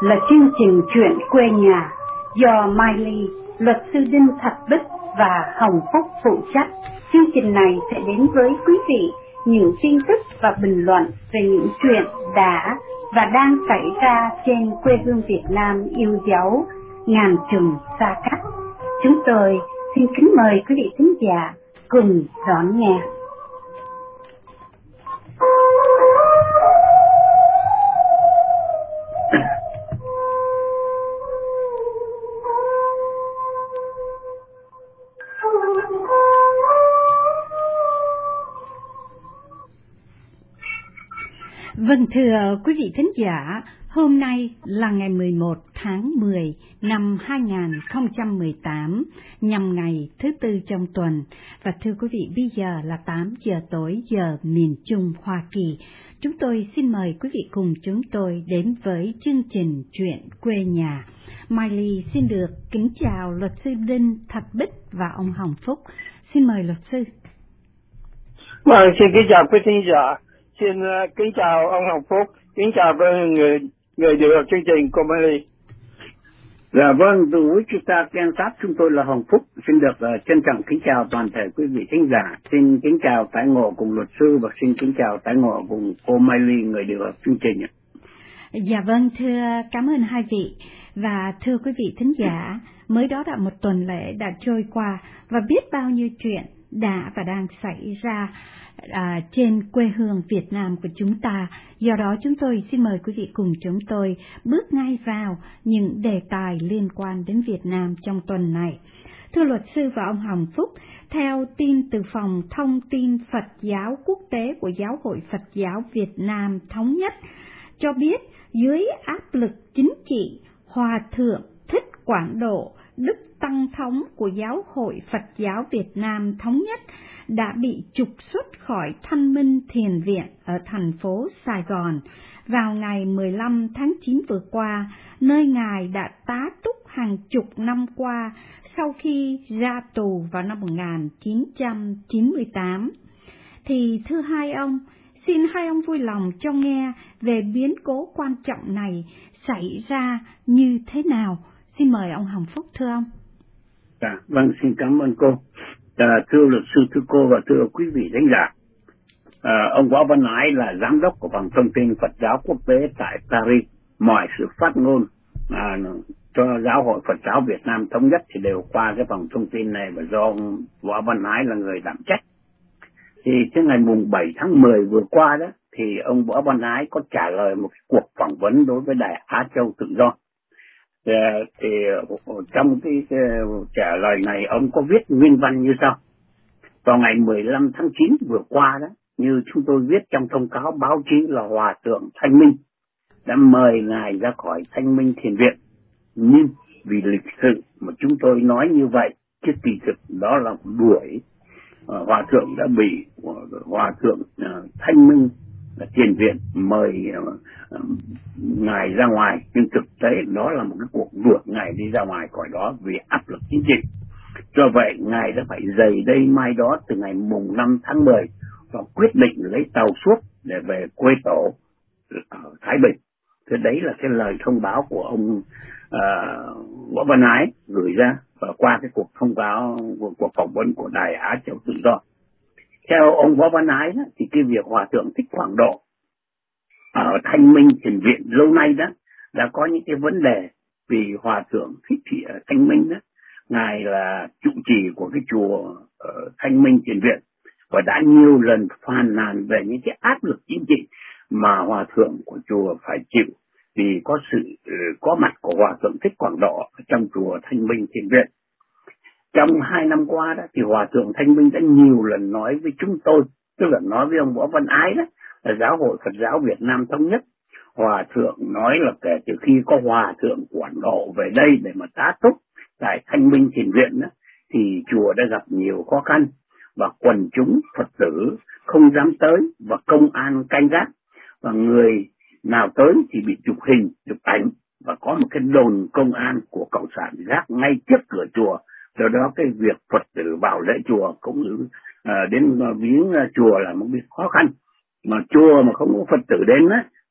là chương trình Chuyện quê nhà do Mai Ly, luật sư Đinh Thạch Bích và Hồng Phúc phụ trách. Chương trình này sẽ đến với quý vị những tin tức và bình luận về những chuyện đã và đang xảy ra trên quê hương Việt Nam yêu dấu ngàn trùng xa cách. Chúng tôi xin kính mời quý vị khán giả cùng đón nghe. Vâng, thưa quý vị thính giả, hôm nay là ngày 11 tháng 10 năm 2018, nhằm ngày thứ Tư trong tuần. Và thưa quý vị, bây giờ là 8 giờ tối giờ miền Trung Hoa Kỳ. Chúng tôi xin mời quý vị cùng chúng tôi đến với chương trình Chuyện quê nhà. Mai Ly xin được kính chào luật sư Đinh Thạch Bích và ông Hồng Phúc. Xin mời luật sư. Vâng, xin kính chào quý thính giả. Xin kính chào ông Hồng Phúc, kính chào với người điều chương trình của Mai Ly. Dạ vâng, từ với chúng ta Kansas, chúng tôi là Hồng Phúc. Xin được trân trọng kính chào toàn thể quý vị thính giả. Xin kính chào tái ngộ cùng luật sư và xin kính chào tái ngộ cùng cô Mai Ly, người điều chương trình. Dạ vâng, thưa cảm ơn hai vị. Và thưa quý vị thính giả, mới đó đã một tuần lễ đã trôi qua và biết bao nhiêu chuyện đã và đang xảy ra trên quê hương Việt Nam của chúng ta. Do đó chúng tôi xin mời quý vị cùng chúng tôi bước ngay vào những đề tài liên quan đến Việt Nam trong tuần này. Thưa luật sư và ông Hồng Phúc, theo tin từ Phòng Thông tin Phật giáo Quốc tế của Giáo hội Phật giáo Việt Nam Thống nhất cho biết, dưới áp lực chính trị, Hòa Thượng Thích Quảng Độ, Đức Tăng Thống của Giáo hội Phật giáo Việt Nam Thống nhất đã bị trục xuất khỏi Thanh Minh Thiền Viện ở thành phố Sài Gòn vào ngày 15 tháng 9 vừa qua, nơi Ngài đã tá túc hàng chục năm qua sau khi ra tù vào năm 1998. Thì thưa hai ông, xin hai ông vui lòng cho nghe về biến cố quan trọng này xảy ra như thế nào. Xin mời ông Hồng Phúc, thưa ông. Vâng, xin cảm ơn cô. Thưa luật sư, thưa cô và thưa quý vị khán giả. Ông Võ Văn Ái là giám đốc của Phòng Thông tin Phật giáo Quốc tế tại Paris. Mọi sự phát ngôn cho Giáo hội Phật giáo Việt Nam Thống nhất thì đều qua cái phòng thông tin này và do ông Võ Văn Ái là người đảm trách. Thì cái ngày mùng 7 tháng 10 vừa qua đó thì ông Võ Văn Ái có trả lời một cuộc phỏng vấn đối với Đài Á Châu Tự Do. Thì trong cái trả lời này ông có viết nguyên văn như sau: vào ngày 15 tháng 9 vừa qua đó, như chúng tôi viết trong thông cáo báo chí là Hòa Thượng Thanh Minh đã mời Ngài ra khỏi Thanh Minh Thiền Viện, nhưng vì lịch sự mà chúng tôi nói như vậy, chứ kỳ thực đó là đuổi. Hòa Thượng đã bị Hòa Thượng Thanh Minh Thiền Viện mời Ngài ra ngoài, nhưng thực tế đó là một cái cuộc đuổi Ngài đi ra ngoài khỏi đó vì áp lực chính trị. Do vậy Ngài đã phải rời đây mai đó từ ngày mùng 5 tháng 10 và quyết định lấy tàu suốt để về quê tổ ở Thái Bình. Thế đấy là cái lời thông báo của ông Võ Văn Ái gửi ra và qua cái cuộc thông báo cuộc phỏng vấn của Đài Á Châu Tự Do. Theo ông Võ Văn Ái đó, thì cái việc Hòa Thượng Thích Quảng Độ ở Thanh Minh Thiền Viện lâu nay đó đã có những cái vấn đề, vì Hòa Thượng Thích Thanh Minh đó, Ngài là trụ trì của cái chùa ở Thanh Minh Thiền Viện và đã nhiều lần phàn nàn về những cái áp lực chính trị mà Hòa Thượng của chùa phải chịu vì có sự có mặt của Hòa Thượng Thích Quảng Độ trong chùa Thanh Minh Thiền Viện. Trong 2 năm qua đó thì Hòa Thượng Thanh Minh đã nhiều lần nói với chúng tôi, tức là nói với ông Võ Văn Ái đó, là Giáo hội Phật giáo Việt Nam Thống nhất. Hòa Thượng nói là kể từ khi có Hòa Thượng Quảng Độ về đây để mà tá túc tại Thanh Minh Thiền Viện đó, thì chùa đã gặp nhiều khó khăn và quần chúng Phật tử không dám tới và công an canh gác, và người nào tới thì bị chụp hình, chụp ảnh, và có một cái đồn công an của cộng sản gác ngay trước cửa chùa. Do đó cái việc Phật tử vào lễ chùa cũng như đến viếng chùa là một việc khó khăn. Mà chùa mà không có Phật tử đến á,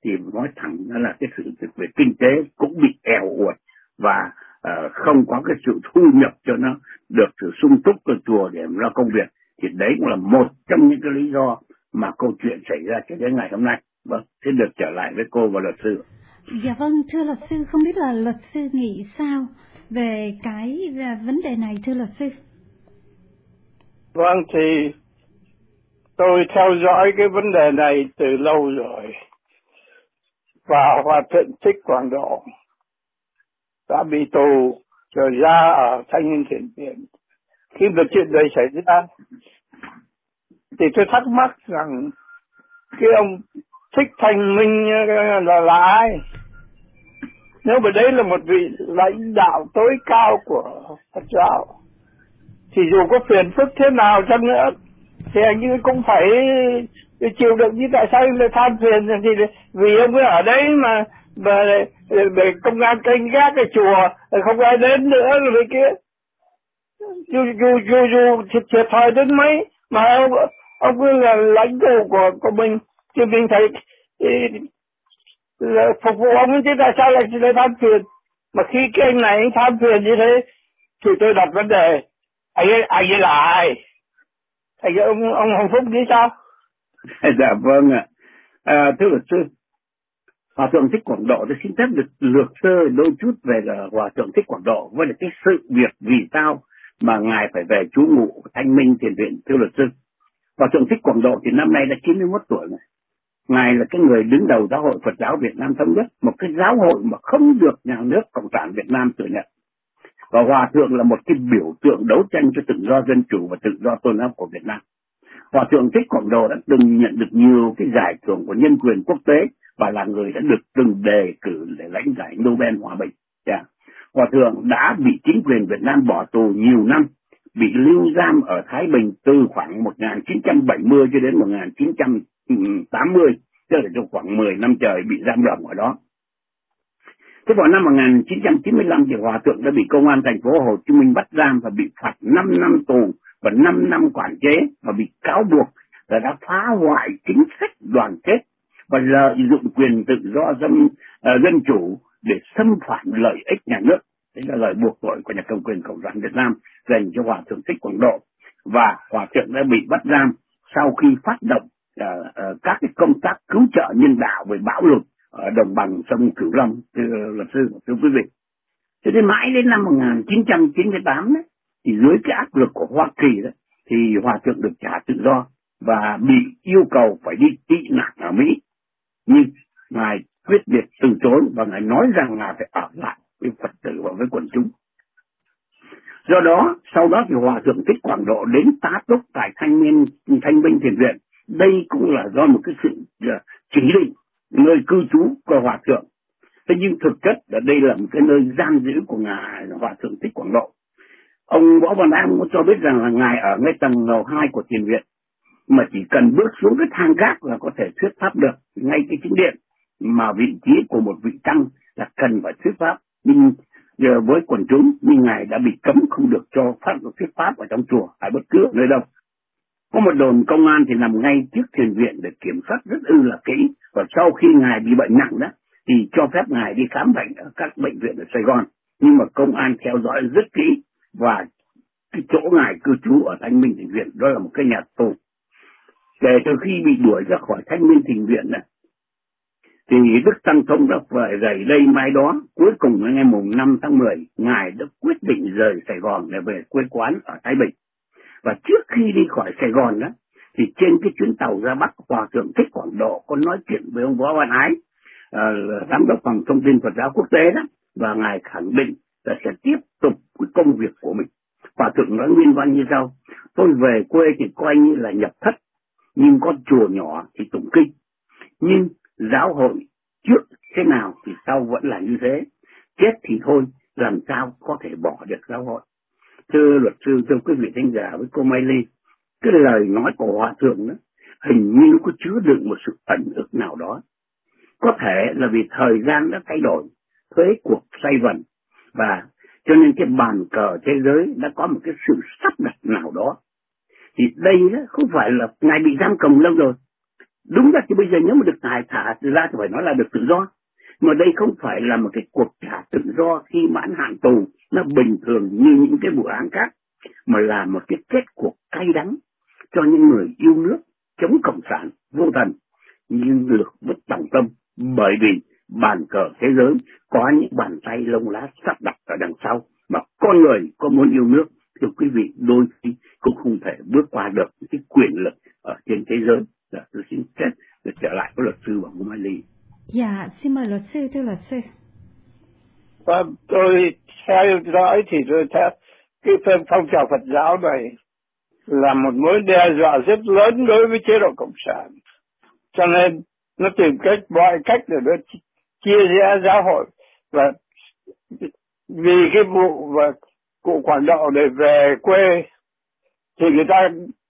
thì nói thẳng đó là cái sự về kinh tế cũng bị eo uột và không có cái sự thu nhập cho nó được sự sung túc của chùa để lo công việc. Thì đấy cũng là một trong những cái lý do mà câu chuyện xảy ra cho đến ngày hôm nay. Vâng, xin được trở lại với cô và luật sư. Dạ vâng, thưa luật sư, không biết là luật sư nghĩ sao về cái vấn đề này thưa luật sư? Vâng, thì tôi theo dõi cái vấn đề này từ lâu rồi. Và Hòa Thượng Thích Quảng Độ đã bị tù rồi ra ở Thanh Niên Thiện Viện. Khi mà chuyện này xảy ra thì tôi thắc mắc rằng cái ông Thích Thanh Minh là ai? Nếu mà đấy là một vị lãnh đạo tối cao của Phật giáo thì dù có phiền phức thế nào chăng nữa thì anh ấy cũng phải chịu đựng. Như tại sao anh lại than phiền? Thì vì ông ấy ở đấy mà công an canh gác cái chùa không ai đến nữa rồi kia. Dù thiệt thòi đến mấy mà ông ấy là lãnh tụ của mình, thì mình thấy phục vụ ông ấy, chứ tại sao lại than phiền? Mà khi cái anh này anh than phiền như thế thì tôi đặt vấn đề, anh ấy là ai? Ông Hồng Phúc nghĩ sao? Dạ vâng ạ. Thưa luật sư, Hòa Thượng Thích Quảng Độ, tôi xin phép được lược sơ đôi chút về Hòa Thượng Thích Quảng Độ với cái sự việc vì sao mà ngài phải về trú ngụ Thanh Minh Thiền Viện. Thưa luật sư, Hòa Thượng Thích Quảng Độ thì năm nay đã 91 tuổi rồi. Ngài là cái người đứng đầu Giáo hội Phật giáo Việt Nam Thống nhất, một cái giáo hội mà không được nhà nước Cộng sản Việt Nam thừa nhận. Và Hòa Thượng là một cái biểu tượng đấu tranh cho tự do dân chủ và tự do tôn giáo của Việt Nam. Hòa Thượng Thích Quảng Độ đã từng nhận được nhiều cái giải thưởng của nhân quyền quốc tế và là người đã được từng đề cử để lãnh giải Nobel Hòa bình. Hòa Thượng đã bị chính quyền Việt Nam bỏ tù nhiều năm, bị lưu giam ở Thái Bình từ khoảng 1970 cho đến 1980, tức là trong khoảng 10 năm trời bị giam lỏng ở đó. Thế vào năm 1995 thì Hòa Thượng đã bị công an thành phố Hồ Chí Minh bắt giam và bị phạt 5 năm tù và 5 năm quản chế, và bị cáo buộc là đã phá hoại chính sách đoàn kết và lợi dụng quyền tự do dân chủ để xâm phạm lợi ích nhà nước. Đấy là lời buộc tội của nhà cầm quyền Cộng sản Việt Nam dành cho Hòa Thượng Thích Quảng Độ. Và Hòa Thượng đã bị bắt giam sau khi phát động các cái công tác cứu trợ nhân đạo về bão lụt ở đồng bằng sông Cửu Long, luật sư, thưa quý vị. Cho đến mãi đến năm 1998 đấy, thì dưới cái áp lực của Hoa Kỳ đó, thì Hòa Thượng được trả tự do và bị yêu cầu phải đi tị nạn ở Mỹ. Nhưng ngài quyết liệt từ chối và ngài nói rằng ngài phải ở lại với Phật tử và với quần chúng. Do đó, sau đó thì Hòa Thượng Thích Quảng Độ đến tá túc tại Thanh Minh Thiền Viện. Đây cũng là do một cái sự chỉ định nơi cư trú của Hòa Thượng. Thế nhưng thực chất là đây là một cái nơi giam giữ của ngài Hòa Thượng Thích Quảng Độ. Ông Võ Văn An cũng cho biết rằng là ngài ở ngay tầng lầu 2 của thiền viện, mà chỉ cần bước xuống cái thang gác là có thể thuyết pháp được ngay cái chính điện, mà vị trí của một vị tăng là cần phải thuyết pháp. Nhưng giờ với quần chúng, nhưng ngài đã bị cấm không được cho phát thuyết pháp ở trong chùa hay bất cứ nơi đâu. Có một đồn công an thì nằm ngay trước thiền viện để kiểm soát rất là kỹ, và sau khi ngài bị bệnh nặng đó thì cho phép ngài đi khám bệnh ở các bệnh viện ở Sài Gòn, nhưng mà công an theo dõi rất kỹ. Và cái chỗ ngài cư trú ở Thanh Minh Thiền Viện đó là một cái nhà tù. Kể từ khi bị đuổi ra khỏi Thanh Minh Thiền Viện này, thì Đức Tăng Thông đã phải rời đây mai đó. Cuối cùng ngày mùng 5 tháng 10, ngài đã quyết định rời Sài Gòn để về quê quán ở Thái Bình. Và trước khi đi khỏi Sài Gòn đó, thì trên cái chuyến tàu ra Bắc, Hòa Thượng Thích Quảng Độ có nói chuyện với ông Võ Văn Ái, giám đốc phòng thông tin Phật giáo quốc tế đó, và ngài khẳng định là sẽ tiếp tục cái công việc của mình. Hòa Thượng nói nguyên văn như sau: tôi về quê thì coi như là nhập thất, nhưng con chùa nhỏ thì tụng kinh. Nhưng giáo hội trước thế nào thì sau vẫn là như thế. Chết thì thôi, làm sao có thể bỏ được giáo hội. Thưa luật sư, thưa quý vị thính giả với cô Mai Ly, cái lời nói của Hòa Thượng đó hình như có chứa đựng một sự ẩn ức nào đó. Có thể là vì thời gian đã thay đổi, thế cuộc xoay vần, và cho nên cái bàn cờ thế giới đã có một cái sự sắp đặt nào đó. Thì đây đó không phải là ngài bị giam cầm lâu rồi, Đúng ra thì bây giờ nếu mà được thả ra thì phải nói là được tự do. Mà đây không phải là một cái cuộc thả tự do khi mãn hạn tù nó bình thường như những cái vụ án khác, mà là một cái kết cuộc cay đắng cho những người yêu nước, chống cộng sản vô thần nhưng lược bất tòng tâm, bởi vì bàn cờ thế giới có những bàn tay lông lá sắp đặt ở đằng sau, mà con người có muốn yêu nước, thưa quý vị, đôi khi cũng không thể bước qua được cái quyền lực ở trên thế giới. Tôi xin phép được trở lại với luật sư Bằng Ngô Mai Ly. Dạ, xin mời luật sư, thưa luật sư. Và tôi theo dõi thì tôi thấy cái phong trào Phật giáo này là một mối đe dọa rất lớn đối với chế độ cộng sản, cho nên nó tìm mọi cách để nó chia rẽ giáo hội. Và vì cái vụ và cụ Quảng Độ để về quê thì người ta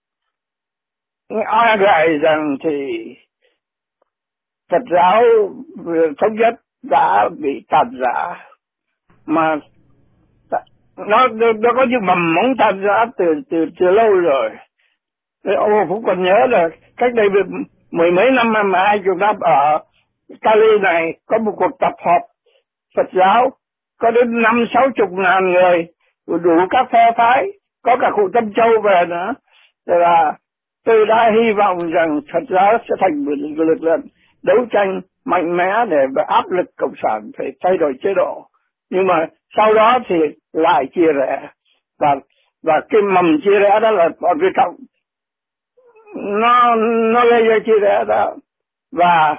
ai gại rằng thì Phật giáo thống nhất đã bị tàn rã, mà nó có những mầm mống tàn rã từ lâu rồi. Ông Phúc còn nhớ là cách đây mười mấy năm mà 20 năm ở Cali này có một cuộc tập họp Phật giáo có đến 50-60 ngàn người, đủ các phe phái, có cả cụ Tâm Châu về nữa. Là tôi đã hy vọng rằng Phật giáo sẽ thành một lực lượng đấu tranh mạnh mẽ để áp lực cộng sản phải thay đổi chế độ. Nhưng mà sau đó thì lại chia rẽ, và cái mầm chia rẽ đó là bọn Việt Cộng nó gây ra chia rẽ đó. Và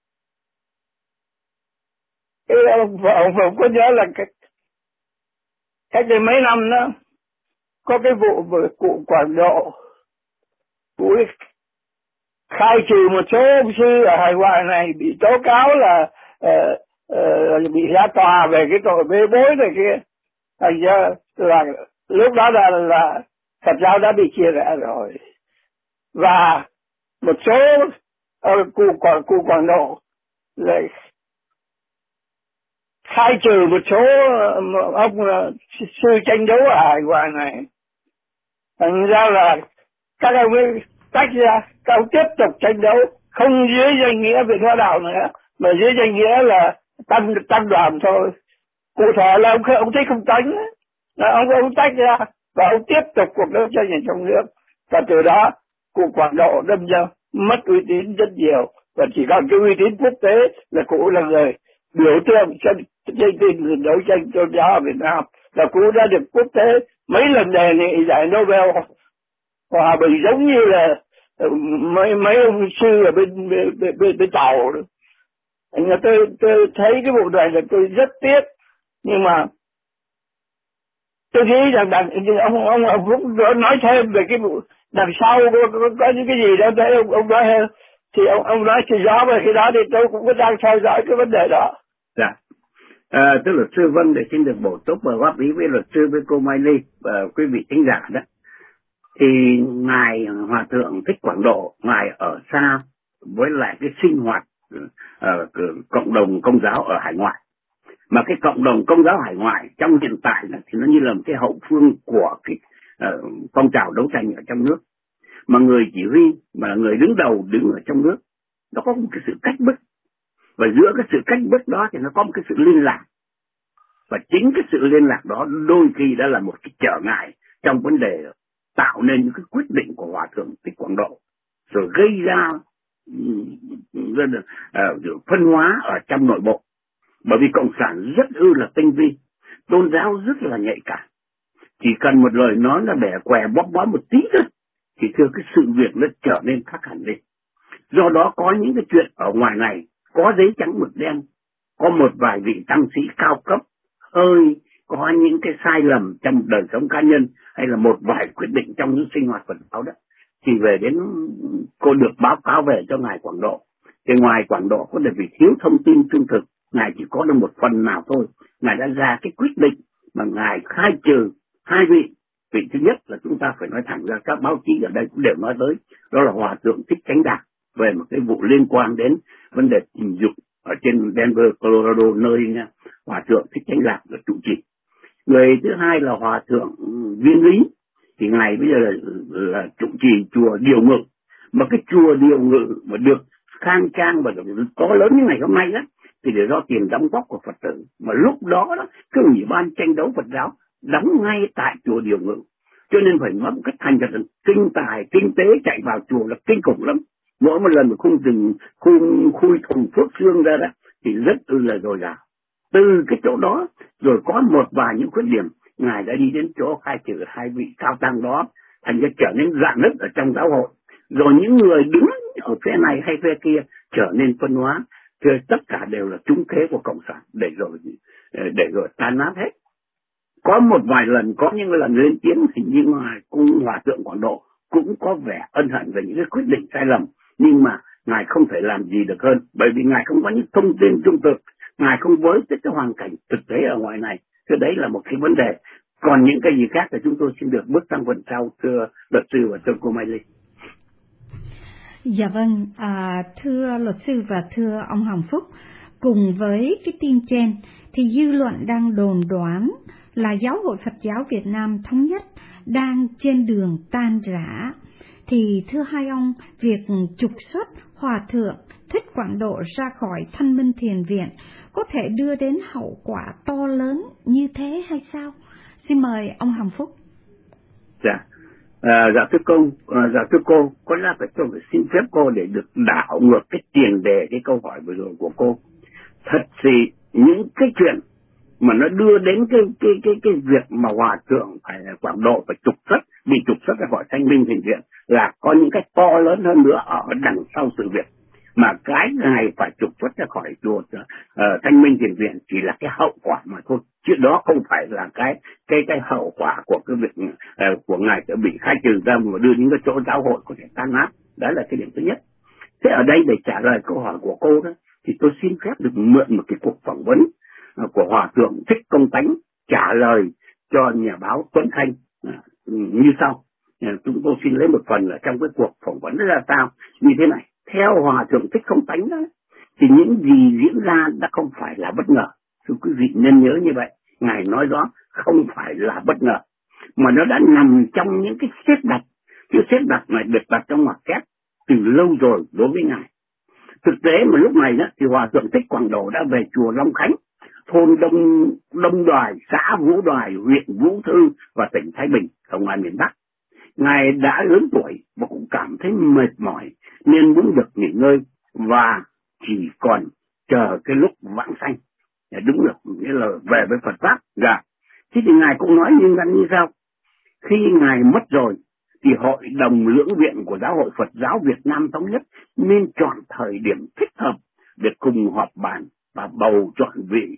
ông có nhớ là cách đây mấy năm đó có cái vụ cụ Quảng Độ, cụ ấy khai trừ một số ông sư ở hải ngoại này bị tố cáo là bị ra tòa về cái tội bê bối này kia. Thành ra là lúc đó là Phật giáo đã bị chia rẽ rồi. Và một số cụ Quảng Độ lại khai trừ một số ông sư tranh đấu ở hải ngoại này. Thành ra là các ông ấy tách ra, các ông tiếp tục tranh đấu không dưới danh nghĩa Viện Hóa Đạo nữa, mà dưới danh nghĩa là tăng đoàn thôi. Cụ thể là ông Thích Không Tánh là ông tách ra và ông tiếp tục cuộc đấu tranh ở trong nước. Và từ đó cụ Quảng Độ đâm ra mất uy tín rất nhiều, và chỉ còn cái uy tín quốc tế là cụ là người biểu tượng cho chương trình đấu tranh tôn giáo ở Việt Nam, là cụ đã được quốc tế mấy lần đề nghị giải Nobel hòa bình, giống như là mấy ông sư ở bên Tàu. Tôi thấy cái vụ này là tôi rất tiếc, nhưng mà tôi nghĩ rằng ông Phúc nói thêm về cái vụ đằng sau có những cái gì đó đấy, ông nói hơn thì ông nói thì rõ về cái đó, thì tôi cũng có đang theo dõi cái vấn đề đó. Dạ. Thưa luật sư Vân, để xin được bổ túc và góp ý với luật sư, với cô Mai Ly và quý vị thính giả đó, thì ngài Hòa thượng Thích Quảng Độ, ngài ở xa với lại cái sinh hoạt cộng đồng công giáo ở hải ngoại, mà cái cộng đồng công giáo hải ngoại trong hiện tại thì nó như là một cái hậu phương của cái phong trào đấu tranh ở trong nước, mà người chỉ huy mà người đứng đầu đứng ở trong nước, nó có một cái sự cách bức, và giữa cái sự cách bức đó thì nó có một cái sự liên lạc, và chính cái sự liên lạc đó đôi khi đã là một cái trở ngại trong vấn đề tạo nên những cái quyết định của Hòa thượng Thích Quảng Độ, rồi gây ra phân hóa ở trong nội bộ. Bởi vì cộng sản rất là tinh vi, tôn giáo rất là nhạy cảm, chỉ cần một lời nói là bẻ què bóp bó một tí thôi thì thưa cái sự việc nó trở nên khác hẳn đi. Do đó có những cái chuyện ở ngoài này có giấy trắng mực đen, có một vài vị tăng sĩ cao cấp hơi có những cái sai lầm trong đời sống cá nhân, hay là một vài quyết định trong những sinh hoạt Phật giáo đó, thì về đến cô được báo cáo về cho ngài Quảng Độ. Thì ngoài Quảng Độ có thể vì thiếu thông tin trung thực, ngài chỉ có được một phần nào thôi, ngài đã ra cái quyết định mà ngài khai trừ hai vị. Vị thứ nhất là chúng ta phải nói thẳng ra, các báo chí ở đây cũng đều nói tới, đó là Hòa thượng Thích Chánh Đạc, về một cái vụ liên quan đến vấn đề tình dục ở trên Denver, Colorado, nơi Hòa thượng Thích Chánh Đạc là trụ trì. Người thứ hai là Hòa thượng Viên Lý, thì ngài bây giờ là trụ trì chùa Điều Ngự Mà cái chùa Điều Ngự mà được khang trang và được to lớn như ngày hôm nay đó, thì để do tiền đóng góp của Phật tử. Mà lúc đó cái ủy ban tranh đấu Phật giáo đóng ngay tại chùa Điều Ngự. Cho nên phải nói một cách thành thật, kinh tài, kinh tế chạy vào chùa là kinh khủng lắm. Mỗi một lần mà khung khui thùng phước xương ra đó thì rất là dồi dào. Từ cái chỗ đó rồi có một vài những khuyết điểm, Ngài đã đi đến chỗ khai trừ hai vị cao tăng đó, thành ra trở nên rạn nứt ở trong giáo hội. Rồi những người đứng ở phe này hay phe kia trở nên phân hóa, thì tất cả đều là trúng kế của Cộng sản để rồi tan nát hết. Có một vài lần, có những lần lên tiếng hình như Ngài cung Hòa thượng Quảng Độ cũng có vẻ ân hận về những cái quyết định sai lầm, nhưng mà Ngài không thể làm gì được hơn, bởi vì Ngài không có những thông tin trung thực, Ngài không với cái hoàn cảnh thực tế ở ngoài này. Thế đấy là một cái vấn đề. Còn những cái gì khác thì chúng tôi xin được bước sang phần sau, thưa luật sư và thưa cô Mai Ly. Dạ vâng, thưa luật sư và thưa ông Hồng Phúc, cùng với cái tin trên thì dư luận đang đồn đoán là Giáo hội Phật giáo Việt Nam Thống nhất đang trên đường tan rã. Thì thưa hai ông, việc trục xuất Hòa thượng Thích Quảng Độ ra khỏi Thanh Minh Thiền Viện có thể đưa đến hậu quả to lớn như thế hay sao? Xin mời ông Hồng Phúc. Dạ thưa cô, có lẽ tôi phải xin phép cô để được đảo ngược cái tiền đề cái câu hỏi vừa rồi của cô. Thật sự những cái chuyện mà nó đưa đến cái việc mà Hòa thượng phải Quảng Độ phải bị trục xuất ra khỏi Thanh Minh Thiền Viện là có những cái to lớn hơn nữa ở đằng sau sự việc. Mà cái Ngài phải trục xuất ra khỏi chùa Thanh Minh Thiền Viện chỉ là cái hậu quả mà thôi, chứ đó không phải là cái hậu quả của cái việc của Ngài đã bị khai trừ ra mà đưa những cái chỗ giáo hội có thể tan nát. Đó là cái điểm thứ nhất. Thế ở đây để trả lời câu hỏi của cô đó, thì tôi xin phép được mượn một cái cuộc phỏng vấn của Hòa thượng Thích Công Tánh trả lời cho nhà báo Tuấn Thanh như sau. Chúng tôi xin lấy một phần ở trong cái cuộc phỏng vấn đó là sao như thế này. Theo Hòa thượng Thích Công Tánh đó, thì những gì diễn ra đã không phải là bất ngờ. Thưa quý vị nên nhớ như vậy, Ngài nói đó không phải là bất ngờ, mà nó đã nằm trong những cái xếp đặt. Cái xếp đặt này được đặt trong ngoặc kép từ lâu rồi đối với Ngài. Thực tế mà lúc này đó thì Hòa thượng Thích Quảng Độ đã về chùa Long Khánh, thôn Đông Đoài, xã Vũ Đoài, huyện Vũ Thư và tỉnh Thái Bình ở ngoài miền Bắc. Ngài đã lớn tuổi và cũng cảm thấy mệt mỏi nên muốn được nghỉ ngơi và chỉ còn chờ cái lúc vãng sanh. Đúng là nghĩa là về với Phật pháp. Dạ. Thế thì Ngài cũng nói như sau. Khi Ngài mất rồi thì Hội đồng Lưỡng Viện của Giáo hội Phật giáo Việt Nam Thống nhất nên chọn thời điểm thích hợp để cùng họp bàn và bầu chọn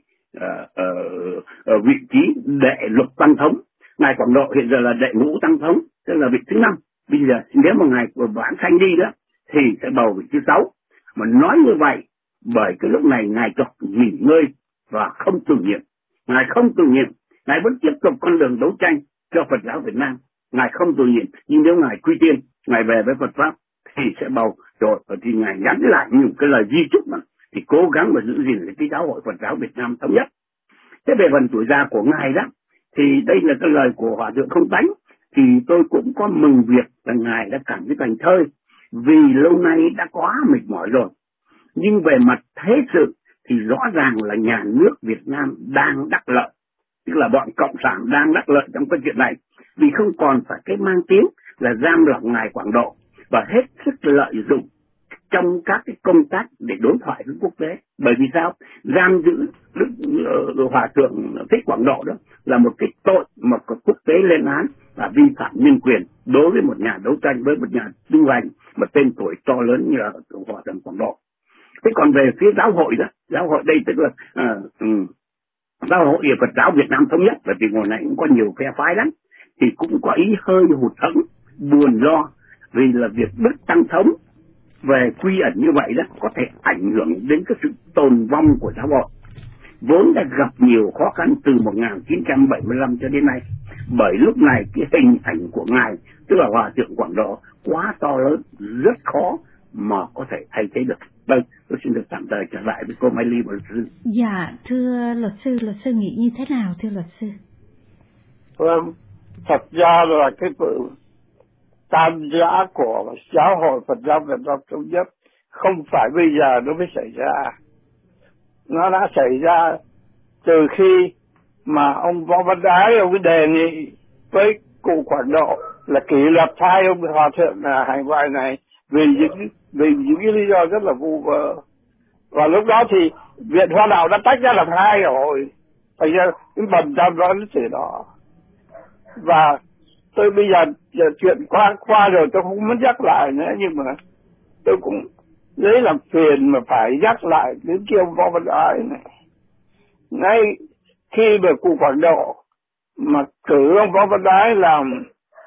vị trí đệ lục tăng thống. Ngài Quảng Độ hiện giờ là đệ ngũ tăng thống, tức là vị thứ 5. Bây giờ nếu mà Ngài vãng sanh đi đó thì sẽ bầu vị thứ 6. Mà nói như vậy bởi cái lúc này Ngài chọn nghỉ ngơi và không từ nhiệm. Ngài không từ nhiệm, Ngài vẫn tiếp tục con đường đấu tranh cho Phật giáo Việt Nam. Ngài không từ nhiệm, nhưng nếu Ngài quy tiên, Ngài về với Phật pháp thì sẽ bầu. Rồi thì Ngài nhắn lại những cái lời di chúc mà thì cố gắng mà giữ gìn cái Giáo hội Phật giáo Việt Nam Thống nhất. Thế về phần tuổi già của Ngài đó, thì đây là cái lời của Hòa thượng Không Tánh. Thì tôi cũng có mừng việc là Ngài đã cảm thấy thành thơi vì lâu nay đã quá mệt mỏi rồi. Nhưng về mặt thế sự thì rõ ràng là nhà nước Việt Nam đang đắc lợi, tức là bọn Cộng sản đang đắc lợi trong cái chuyện này, vì không còn phải cái mang tiếng là giam lỏng Ngài Quảng Độ và hết sức lợi dụng trong các cái công tác để đối thoại với quốc tế. Bởi vì sao? Giam giữ Hòa thượng Thích Quảng Độ đó là một cái tội mà quốc tế lên án và vi phạm nhân quyền đối với một nhà đấu tranh, với một nhà tu hành mà tên tuổi to lớn như là Hòa thượng Quảng Độ. Thế còn về phía giáo hội đó, giáo hội đây tức là Giáo hội Phật giáo Việt Nam Thống nhất, bởi vì ngồi này cũng có nhiều phe phái lắm, thì cũng có ý hơi hụt hẫng, buồn lo vì là việc Đức Tăng Thống về quy ẩn như vậy đó có thể ảnh hưởng đến cái sự tồn vong của giáo hội, vốn đã gặp nhiều khó khăn từ 1975 cho đến nay. Bởi lúc này cái hình ảnh của Ngài, tức là Hòa thượng Quảng Độ, quá to lớn, rất khó mà có thể thay thế được. Vâng, tôi xin được tạm thời trở lại với cô Mai Ly và luật sư. Dạ, thưa luật sư nghĩ như thế nào thưa luật sư? Vâng, thật ra là cái tan rã của giáo hội Phật giáo Việt Nam Thống Nhất không phải bây giờ nó mới xảy ra. Nó đã xảy ra từ khi mà ông Võ Văn Đái ông đề nghị với cụ Quảng Độ là kỷ luật hai ông hòa thượng hải ngoại này vì những lý do rất là vu vơ. Và lúc đó thì Viện Hoa Đạo đã tách ra làm hai rồi. Thành ra cái bầm tam đó nó từ đó. Và tôi bây giờ chuyện qua rồi tôi không muốn nhắc lại nữa, nhưng mà tôi cũng lấy làm phiền mà phải nhắc lại đến kia ông Võ Văn Đái này. Ngay khi mà cụ Quảng Độ mà cử ông Võ Văn Đái làm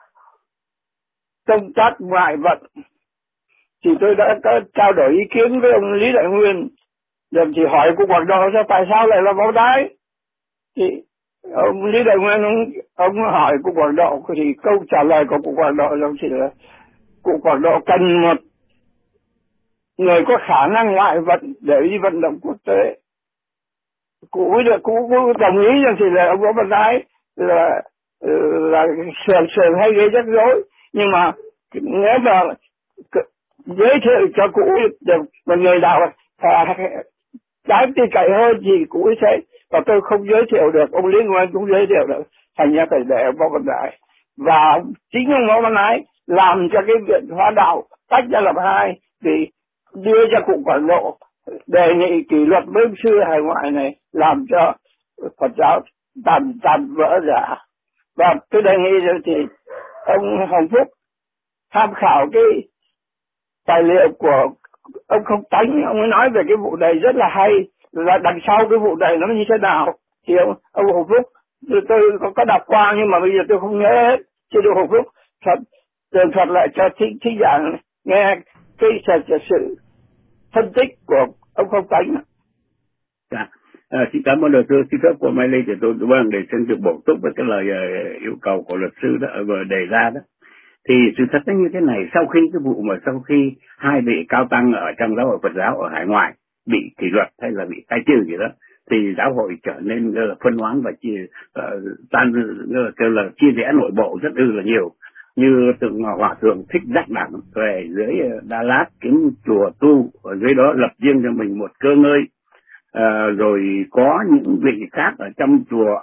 công tác ngoại vận thì tôi đã có trao đổi ý kiến với ông Lý Đại Nguyên, rồi thì hỏi cụ Quảng Độ tại sao lại là Võ Văn Đái. Thì ông Lý Đại Nguyên ông hỏi cụ Quảng Độ thì câu trả lời của cụ Quảng Độ chỉ là cụ Quảng Độ cần một người có khả năng ngoại vận để đi vận động quốc tế. Cụ đồng ý rằng thì là ông Võ Văn Đái là sườn hay gây rắc rối, nhưng mà nếu mà giới thiệu cho cụ được một người nào đáng tin cậy hơn thì cụ sẽ, và tôi không giới thiệu được, ông Lý Nguyên cũng giới thiệu được, thành ra phải để ông Võ Văn Đái. Và chính ông Võ Văn Đái làm cho cái Viện Hoa Đạo tách ra làm hai, thì đưa cho cụ Quảng Độ đề nghị kỷ luật với sư hải ngoại này, làm cho Phật giáo tàn vỡ ra. Và tôi đề nghị rồi thì ông Hồng Phúc tham khảo cái tài liệu của ông Không Tánh, ông ấy nói về cái vụ này rất là hay, là đằng sau cái vụ này nó như thế nào. Thì ông Hồng Phúc tôi có đọc qua nhưng mà bây giờ tôi không nhớ hết. Chứ ông Hồng Phúc tường thuật lại cho thính giả nghe cái sự phân tích của ông Không Tánh. Dạ. Xin cảm ơn luật sư. Xin phép của Mai Lê thì tôi để xin được bổ túc với cái lời yêu cầu của luật sư đó vừa đề ra đó. Thì sự thật nó như thế này, sau khi hai vị cao tăng ở trong giáo hội Phật giáo ở hải ngoại bị kỷ luật hay là bị khai trừ gì đó, thì giáo hội trở nên phân hóa và chia rẽ nội bộ rất là nhiều. Như tượng hòa thượng Thích Giác Đẳng về dưới Đà Lạt kiếm chùa tu, ở dưới đó lập riêng cho mình một cơ ngơi. Rồi có những vị khác ở trong chùa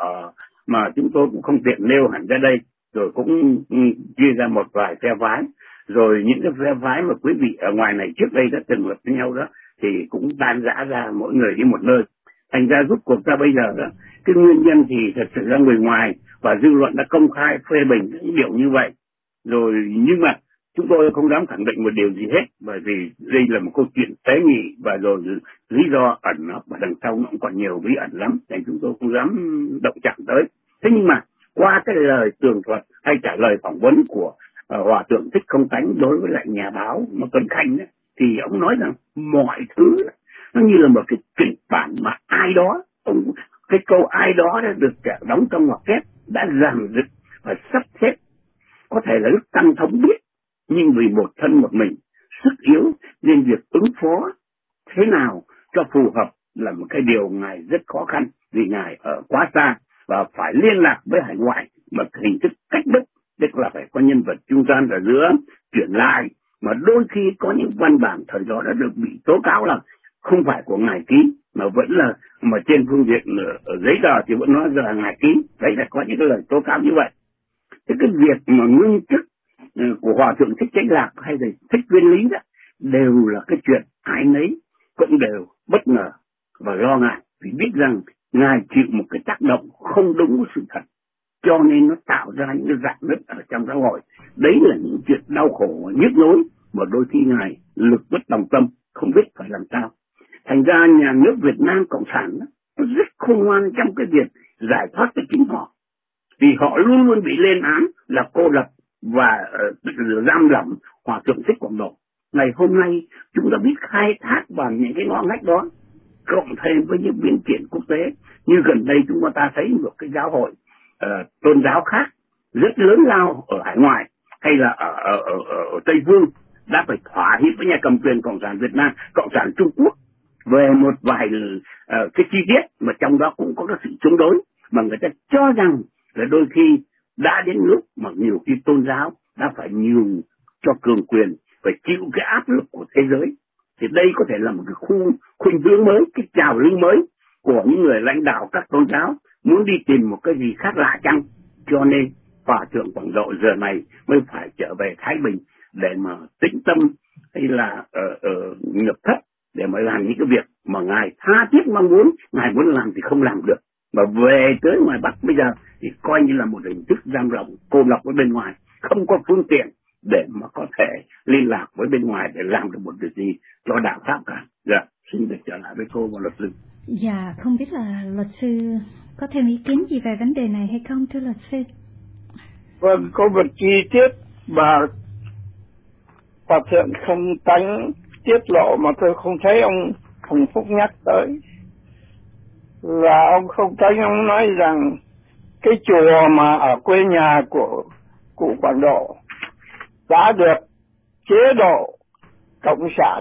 mà chúng tôi cũng không tiện nêu hẳn ra đây, rồi cũng chia ra một vài phe phái. Rồi những cái phe phái mà quý vị ở ngoài này trước đây đã từng lập với nhau đó thì cũng tan rã ra, mỗi người đi một nơi. Thành ra rút cuộc ra bây giờ đó, cái nguyên nhân thì thật sự ra người ngoài và dư luận đã công khai phê bình những điều như vậy. Rồi nhưng mà chúng tôi không dám khẳng định một điều gì hết, bởi vì đây là một câu chuyện tế nhị và rồi lý do ẩn và đằng sau nó cũng còn nhiều bí ẩn lắm, nên chúng tôi không dám động chạm tới. Thế nhưng mà qua cái lời tường thuật hay trả lời phỏng vấn của hòa thượng Thích Không Tánh đối với lại nhà báo Tuấn Khanh ấy, thì ông nói rằng mọi thứ nó như là một cái kịch bản mà ai đó, cái câu ai đó đã được đóng trong ngoặc kép đã dàn dựng và sắp xếp. Có thể là lúc Tăng Thống biết, nhưng vì một thân một mình, sức yếu, nên việc ứng phó thế nào cho phù hợp là một cái điều Ngài rất khó khăn, vì Ngài ở quá xa và phải liên lạc với hải ngoại bằng hình thức cách bức, tức là phải có nhân vật trung gian ở giữa chuyển lại. Mà đôi khi có những văn bản thời đó đã được bị tố cáo là không phải của Ngài ký, mà vẫn là mà trên phương diện ở giấy tờ thì vẫn nói là Ngài ký. Đấy là có những cái lời tố cáo như vậy. Thế cái việc mà ngưng chức của hòa thượng Thích Chánh Lạc hay là Thích Viên Lý đó đều là cái chuyện ai nấy cũng đều bất ngờ và lo ngại, vì biết rằng Ngài chịu một cái tác động không đúng với sự thật, cho nên nó tạo ra những cái rạn nứt ở trong xã hội. Đấy là những chuyện đau khổ nhức nhối mà đôi khi Ngài lực bất tòng tâm, không biết phải làm sao. Thành ra nhà nước Việt Nam Cộng sản đó, nó rất khôn ngoan trong cái việc giải thoát cho chính họ, vì họ luôn luôn bị lên án là cô lập và giam lỏng hòa thượng Thích Quảng Độ. Ngày hôm nay chúng ta biết khai thác vào những cái ngõ ngách đó, cộng thêm với những biến kiện quốc tế như gần đây chúng ta thấy một cái giáo hội tôn giáo khác rất lớn lao ở hải ngoại hay là ở Tây Phương đã phải thỏa hiệp với nhà cầm quyền Cộng sản Việt Nam, Cộng sản Trung Quốc về một vài cái chi tiết mà trong đó cũng có cái sự chống đối, mà người ta cho rằng là đôi khi đã đến lúc mà nhiều khi tôn giáo đã phải nhường cho cường quyền, phải chịu cái áp lực của thế giới. Thì đây có thể là một cái khuynh hướng mới, cái trào lưu mới của những người lãnh đạo các tôn giáo muốn đi tìm một cái gì khác lạ chăng. Cho nên Hòa thượng Quảng Độ giờ này mới phải trở về Thái Bình để mà tĩnh tâm hay là nhập thất để mà làm những cái việc mà Ngài tha thiết mong muốn, Ngài muốn làm thì không làm được. Mà về tới ngoài Bắc bây giờ thì coi như là một hình thức giam lỏng, cô lập ở bên ngoài, không có phương tiện để mà có thể liên lạc với bên ngoài để làm được một việc gì cho đạo pháp cả. Dạ, xin được trở lại với cô và luật sư. Dạ, không biết là luật sư có thêm ý kiến gì về vấn đề này hay không, thưa luật sư? Vâng, có một chi tiết mà Hòa thượng không tránh tiết lộ mà tôi không thấy ông Hồng Phúc nhắc tới, là ông không tránh, ông nói rằng cái chùa mà ở quê nhà của cụ Quảng Độ đã được chế độ cộng sản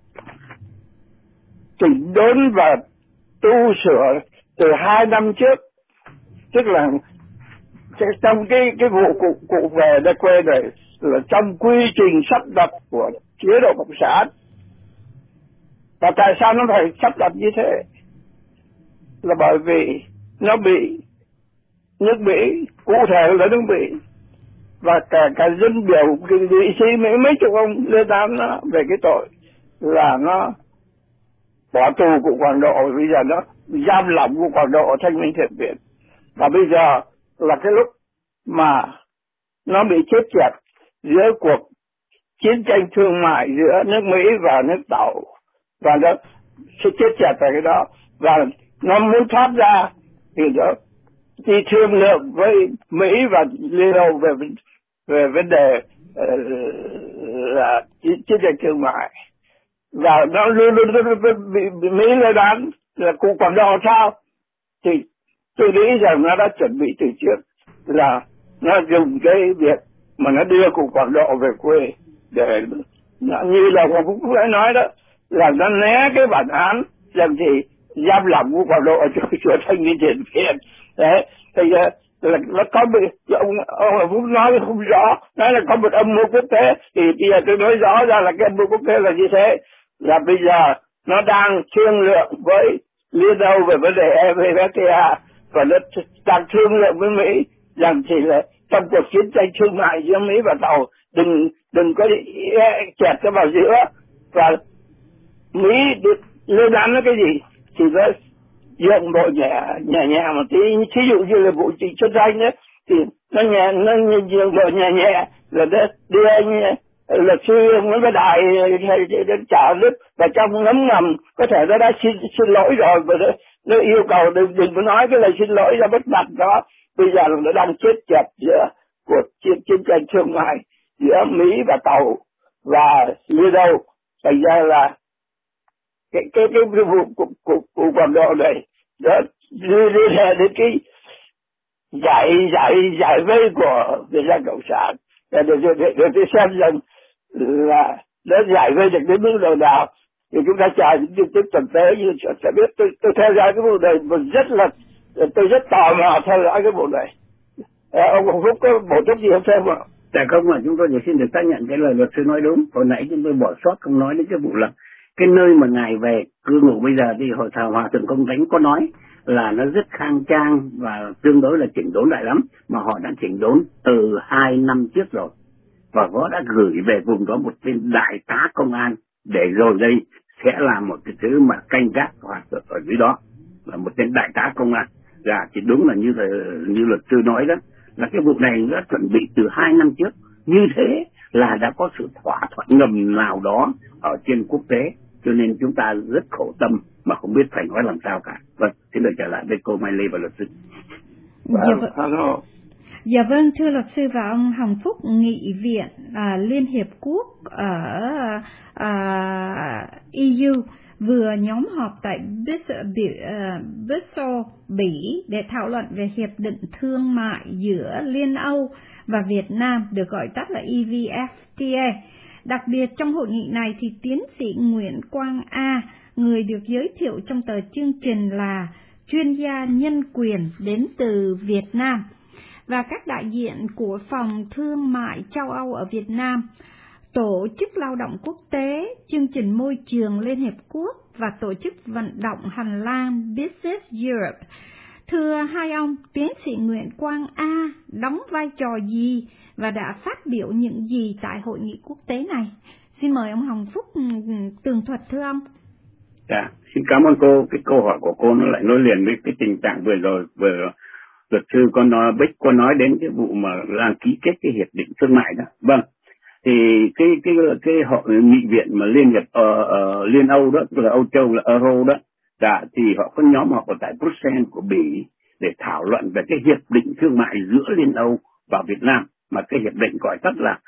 chỉnh đốn và tu sửa từ 2 năm trước, tức là trong cái vụ cụ về đây quê này là trong quy trình sắp đặt của chế độ cộng sản. Và tại sao nó phải sắp đặt như thế? Là bởi vì nó bị nước Mỹ, cụ thể là nước Mỹ và cả dân biểu nghị sĩ Mỹ, mấy chục ông lên án nó về cái tội là nó bỏ tù cụ Quảng Độ, bây giờ nó giam lỏng cụ Quảng Độ ở Thanh Minh Thiện Viện. Và bây giờ là cái lúc mà nó bị chết chẹt giữa cuộc chiến tranh thương mại giữa nước Mỹ và nước Tàu, và nó sẽ chết chẹt về cái đó, và nó muốn thoát ra thì nó đi thương lượng với Mỹ và Liên Âu về vấn đề là chiến tranh thương mại, và nó luôn bị Mỹ lên án là cụ Quảng Độ sao. Thì tôi nghĩ rằng nó đã chuẩn bị từ trước, là nó dùng cái việc mà nó đưa cụ Quảng Độ về quê để như là Hoàng Phúc đã nói đó, là nó né cái bản án rằng thì giam lỏng cụ Quảng Độ ở chùa Thanh Minh Thiện Viện. Đấy, thì là nó có bị ông Hoàng Phúc nói không rõ, nói là có một âm mưu quốc tế, thì bây giờ tôi nói rõ ra là cái âm mưu quốc tế là như thế, là bây giờ nó đang thương lượng với Liên Âu về vấn đề EVFTA, và nó đang thương lượng với Mỹ rằng thì là trong cuộc chiến tranh thương mại giữa Mỹ và Tàu đừng có chẹt nó vào giữa, và Mỹ lên án nó cái gì thì nó dựng bộ nhẹ một tí. Thí dụ như là vụ Trịnh Xuân Thanh đấy, thì nó dựng bộ nhẹ là đưa anh luật sư Nguyễn Văn Đại đến trả nước, và trong ngấm ngầm có thể nó đã xin lỗi rồi, và nó yêu cầu đừng có nói cái lời xin lỗi ra bất mặt đó. Bây giờ nó đang chết chẹt giữa cuộc chiến tranh thương mại giữa Mỹ và Tàu và Liên Âu. Thành ra là cái vụ của Quảng Độ này đó liên hệ đến cái giải vây của Việt Nam Cộng sản, để tôi xem rằng là nó giải vây được đến mức độ nào thì chúng ta chờ những tin tức tuần tới như sẽ biết. Tôi theo dõi cái vụ này tôi rất tò mò theo dõi cái vụ này. Ông Hồng Phúc có bổ túc gì không thêm không? Dạ không, là chúng tôi chỉ xin được xác nhận cái lời luật sư nói đúng. Hồi nãy chúng tôi bỏ sót không nói đến cái vụ là cái nơi mà ngài về cư ngụ bây giờ thì hội thảo Hòa thượng Công Thánh có nói là nó rất khang trang và tương đối là chỉnh đốn lại lắm, mà họ đã chỉnh đốn từ 2 năm trước rồi, và họ đã gửi về vùng đó một tên đại tá công an để rồi đây sẽ là một cái thứ mà canh gác Hòa thượng ở dưới đó, là một tên đại tá công an. Dạ, thì đúng là như luật sư nói đó, là cái vụ này đã chuẩn bị từ 2 năm trước. Như thế là đã có sự thỏa thuận ngầm nào đó ở trên quốc tế, cho nên chúng ta rất khổ tâm mà không biết phải nói làm sao cả. Vâng, xin được trở lại với cô Mai Lê và luật sư. Dạ vâng, thưa luật sư và ông Hồng Phúc, Nghị viện Liên Hiệp Quốc ở EU vừa nhóm họp tại Brussels, Bỉ để thảo luận về hiệp định thương mại giữa Liên Âu và Việt Nam, được gọi tắt là EVFTA. Đặc biệt trong hội nghị này thì tiến sĩ Nguyễn Quang A, người được giới thiệu trong tờ chương trình là chuyên gia nhân quyền đến từ Việt Nam. và các đại diện của Phòng Thương mại châu Âu ở Việt Nam, Tổ chức Lao động Quốc tế, Chương trình Môi trường Liên Hiệp Quốc và Tổ chức Vận động Hành lang Business Europe. Thưa hai ông, tiến sĩ Nguyễn Quang A đóng vai trò gì và đã phát biểu những gì tại hội nghị quốc tế này? Xin mời ông Hồng Phúc tường thuật thưa ông. Dạ, xin cảm ơn cô. Cái câu hỏi của cô nó lại nối liền với cái tình trạng vừa luật sư Bích có nói đến cái vụ mà đang ký kết cái hiệp định thương mại đó. Vâng, thì cái hội nghị viện mà Liên Âu đó, tức là Âu Châu là Euro đó, thì họ có nhóm họp ở tại Bruxelles của Bỉ để thảo luận về cái hiệp định thương mại giữa Liên Âu và Việt Nam, mà cái hiệp định gọi tắt là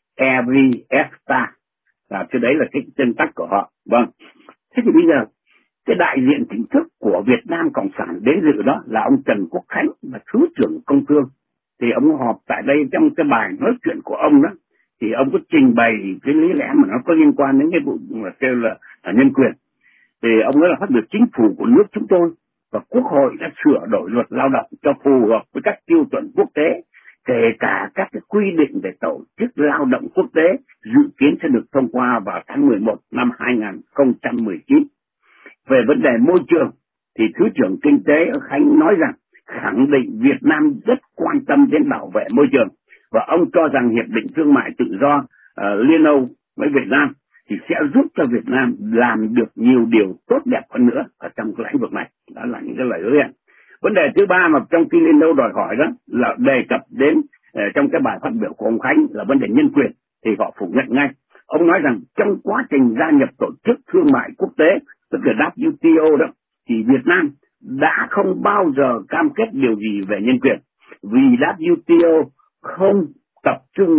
EVFTA. Cái đấy là cái tên tắt của họ. Vâng. Thế thì bây giờ cái đại diện chính thức của Việt Nam Cộng sản đến dự đó là ông Trần Quốc Khánh, là Thứ trưởng Công Thương. Thì ông họp tại đây, trong cái bài nói chuyện của ông đó, thì ông có trình bày cái lý lẽ mà nó có liên quan đến cái vụ mà kêu là nhân quyền. Thì ông nói là phát biểu chính phủ của nước chúng tôi và Quốc hội đã sửa đổi luật lao động cho phù hợp với các tiêu chuẩn quốc tế, kể cả các cái quy định về tổ chức lao động quốc tế dự kiến sẽ được thông qua vào tháng 11 năm 2019. Về vấn đề môi trường thì Thứ trưởng Kinh tế Khánh nói rằng khẳng định Việt Nam rất quan tâm đến bảo vệ môi trường, và ông cho rằng hiệp định thương mại tự do Liên Âu với Việt Nam thì sẽ giúp cho Việt Nam làm được nhiều điều tốt đẹp hơn nữa ở trong cái lĩnh vực này. Đó là những cái lời hứa hẹn. Vấn đề thứ ba mà trong khi Liên Âu đòi hỏi đó là đề cập đến trong cái bài phát biểu của ông Khánh là vấn đề nhân quyền, thì họ phủ nhận ngay. Ông nói rằng trong quá trình gia nhập tổ chức thương mại quốc tế, tức là WTO đó, thì Việt Nam đã không bao giờ cam kết điều gì về nhân quyền, vì WTO không tập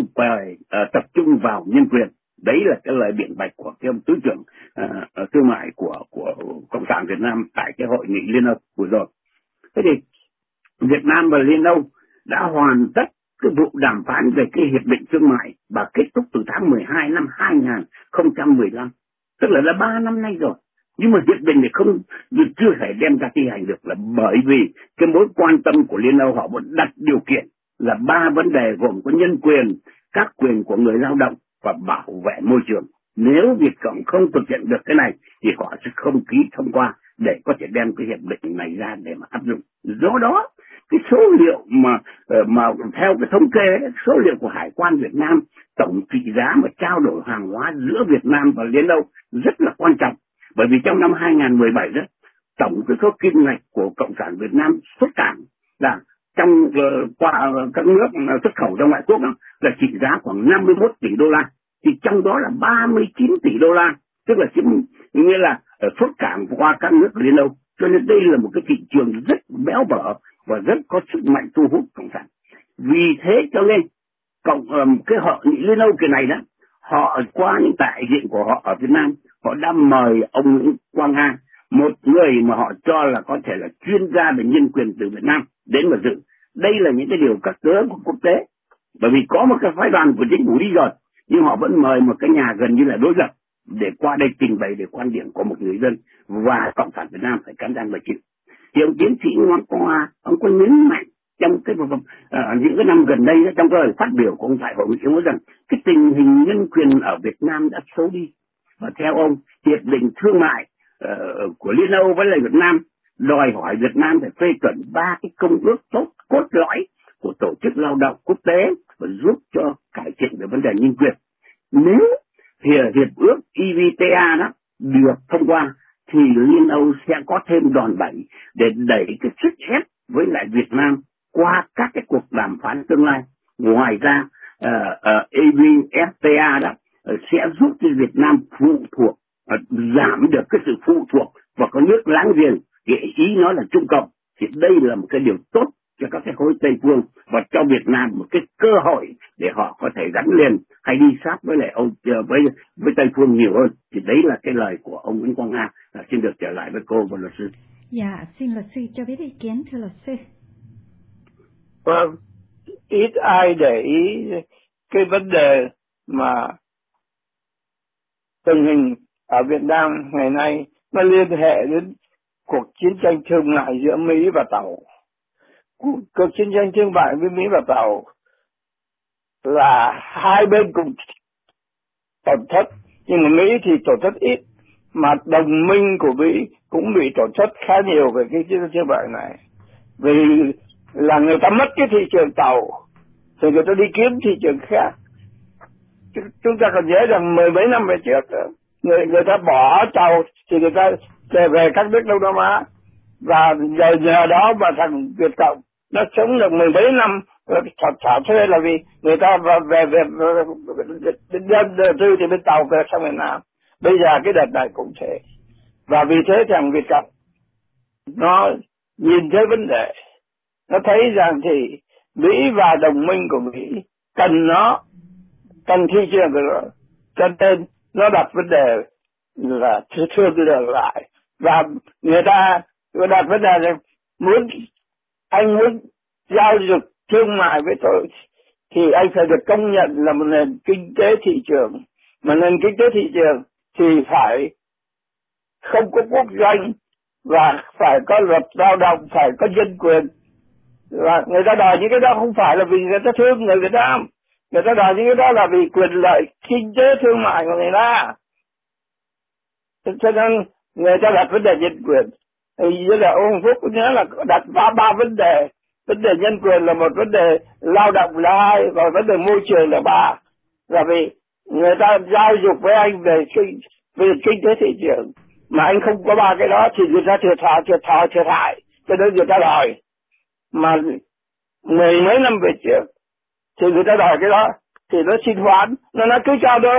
trung vào nhân quyền. Đấy là cái lời biện bạch của cái ông Thứ trưởng thương mại của Cộng sản Việt Nam tại cái hội nghị Liên Âu vừa rồi. Thế thì Việt Nam và Liên Âu đã hoàn tất cái vụ đàm phán về cái hiệp định thương mại và kết thúc từ tháng 12 năm 2015, tức là đã 3 năm nay rồi. Nhưng mà hiệp định này chưa thể đem ra thi hành được, là bởi vì cái mối quan tâm của Liên Âu họ vẫn đặt điều kiện là 3 vấn đề gồm có nhân quyền, các quyền của người lao động và bảo vệ môi trường. Nếu Việt Cộng không thực hiện được cái này thì họ sẽ không ký thông qua để có thể đem cái hiệp định này ra để mà áp dụng. Do đó cái số liệu mà theo cái thống kê, số liệu của Hải quan Việt Nam, tổng trị giá mà trao đổi hàng hóa giữa Việt Nam và Liên Âu rất là quan trọng. Bởi vì trong năm 2017 đó, tổng cái số kim ngạch của Cộng sản Việt Nam xuất cảng là trong qua các nước xuất khẩu ra ngoại quốc đó, là trị giá khoảng 51 tỷ đô la, thì trong đó là 39 tỷ đô la, tức là nghĩa là xuất cảng qua các nước Liên Âu. Cho nên đây là một cái thị trường rất béo bở và rất có sức mạnh thu hút Cộng sản. Vì thế cho nên cái hội nghị Liên Âu kỳ này đó, họ qua những đại diện của họ ở Việt Nam, họ đã mời ông Nguyễn Quang A, một người mà họ cho là có thể là chuyên gia về nhân quyền từ Việt Nam, đến mà dự. Đây là những cái điều các cớ của quốc tế, bởi vì có một cái phái đoàn của chính phủ đi rồi, nhưng họ vẫn mời một cái nhà gần như là đối lập để qua đây trình bày để quan điểm của một người dân, và Cộng sản Việt Nam phải cắn răng mà chịu. Thì ông tiến sĩ Nguyễn Quang A, ông có nhấn mạnh trong những cái năm gần đây, trong cái lời phát biểu của ông tại hội nghị, ông nói rằng cái tình hình nhân quyền ở Việt Nam đã xấu đi, và theo ông, hiệp định thương mại của Liên Âu với lại Việt Nam đòi hỏi Việt Nam phải phê chuẩn 3 cái công ước cốt lõi của Tổ chức Lao động Quốc tế và giúp cho cải thiện về vấn đề nhân quyền. Nếu hiệp ước EVFTA đó được thông qua thì Liên Âu sẽ có thêm đòn bẩy để đẩy cái sức ép với lại Việt Nam qua các cái cuộc đàm phán tương lai. Ngoài ra EVFTA đó sẽ giúp cho Việt Nam phụ thuộc, giảm được cái sự phụ thuộc vào các nước láng giềng, ý nói là Trung Cộng. Thì đây là một cái điều tốt cho các cái khối Tây phương và cho Việt Nam một cái cơ hội để họ có thể gắn liền hay đi sát với lại với Tây phương nhiều hơn. Thì đấy là cái lời của ông Nguyễn Quang A. Xin được trở lại với cô và luật sư. Dạ, xin luật sư cho biết ý kiến thưa luật sư. Vâng, ít ai để ý cái vấn đề mà tình hình ở Việt Nam ngày nay nó liên hệ đến cuộc chiến tranh thương mại giữa Mỹ và Tàu. cuộc chiến tranh thương mại với Mỹ và Tàu là hai bên cùng tổn thất, nhưng mà Mỹ thì tổn thất ít, mà đồng minh của Mỹ cũng bị tổn thất khá nhiều về cái chiến tranh thương mại này. Vì là người ta mất cái thị trường tàu thì người ta đi kiếm thị trường khác. Chúng ta còn nhớ rằng mười mấy năm về trước người ta bỏ tàu thì người ta về các nước Đông Nam Á, và nhờ đó mà thằng Việt Cộng nó sống được mười mấy năm thỏa thuê, là vì người ta về dân đầu tư thì bên Tàu về sang Việt Nam. Bây giờ cái đợt này cũng thế, và vì thế thằng Việt Cộng nó nhìn thấy vấn đề, nó thấy rằng thì Mỹ và đồng minh của Mỹ cần thị trường của nó, cho nên nó đặt vấn đề là thương lượng lại, và người ta đặt vấn đề là anh muốn giao dịch thương mại với tôi thì anh phải được công nhận là một nền kinh tế thị trường, mà nền kinh tế thị trường thì phải không có quốc doanh, và phải có luật lao động, phải có nhân quyền. Và người ta đòi những cái đó không phải là vì người ta thương người Việt Nam, người ta đòi những cái đó là vì quyền lợi kinh tế thương mại của người ta. Cho nên người ta đặt vấn đề nhân quyền. Thì như là ông Phúc cũng nhớ là đặt ba vấn đề. Vấn đề nhân quyền là một, vấn đề lao động là hai, và vấn đề môi trường là ba. Là vì người ta giao dục với anh về kinh tế thị trường, mà anh không có ba cái đó thì người ta thiệt hại, cho nên người ta đòi. Mà mười mấy năm về trước thì người ta đòi cái đó thì nó xin hoãn, nó cứ cho nó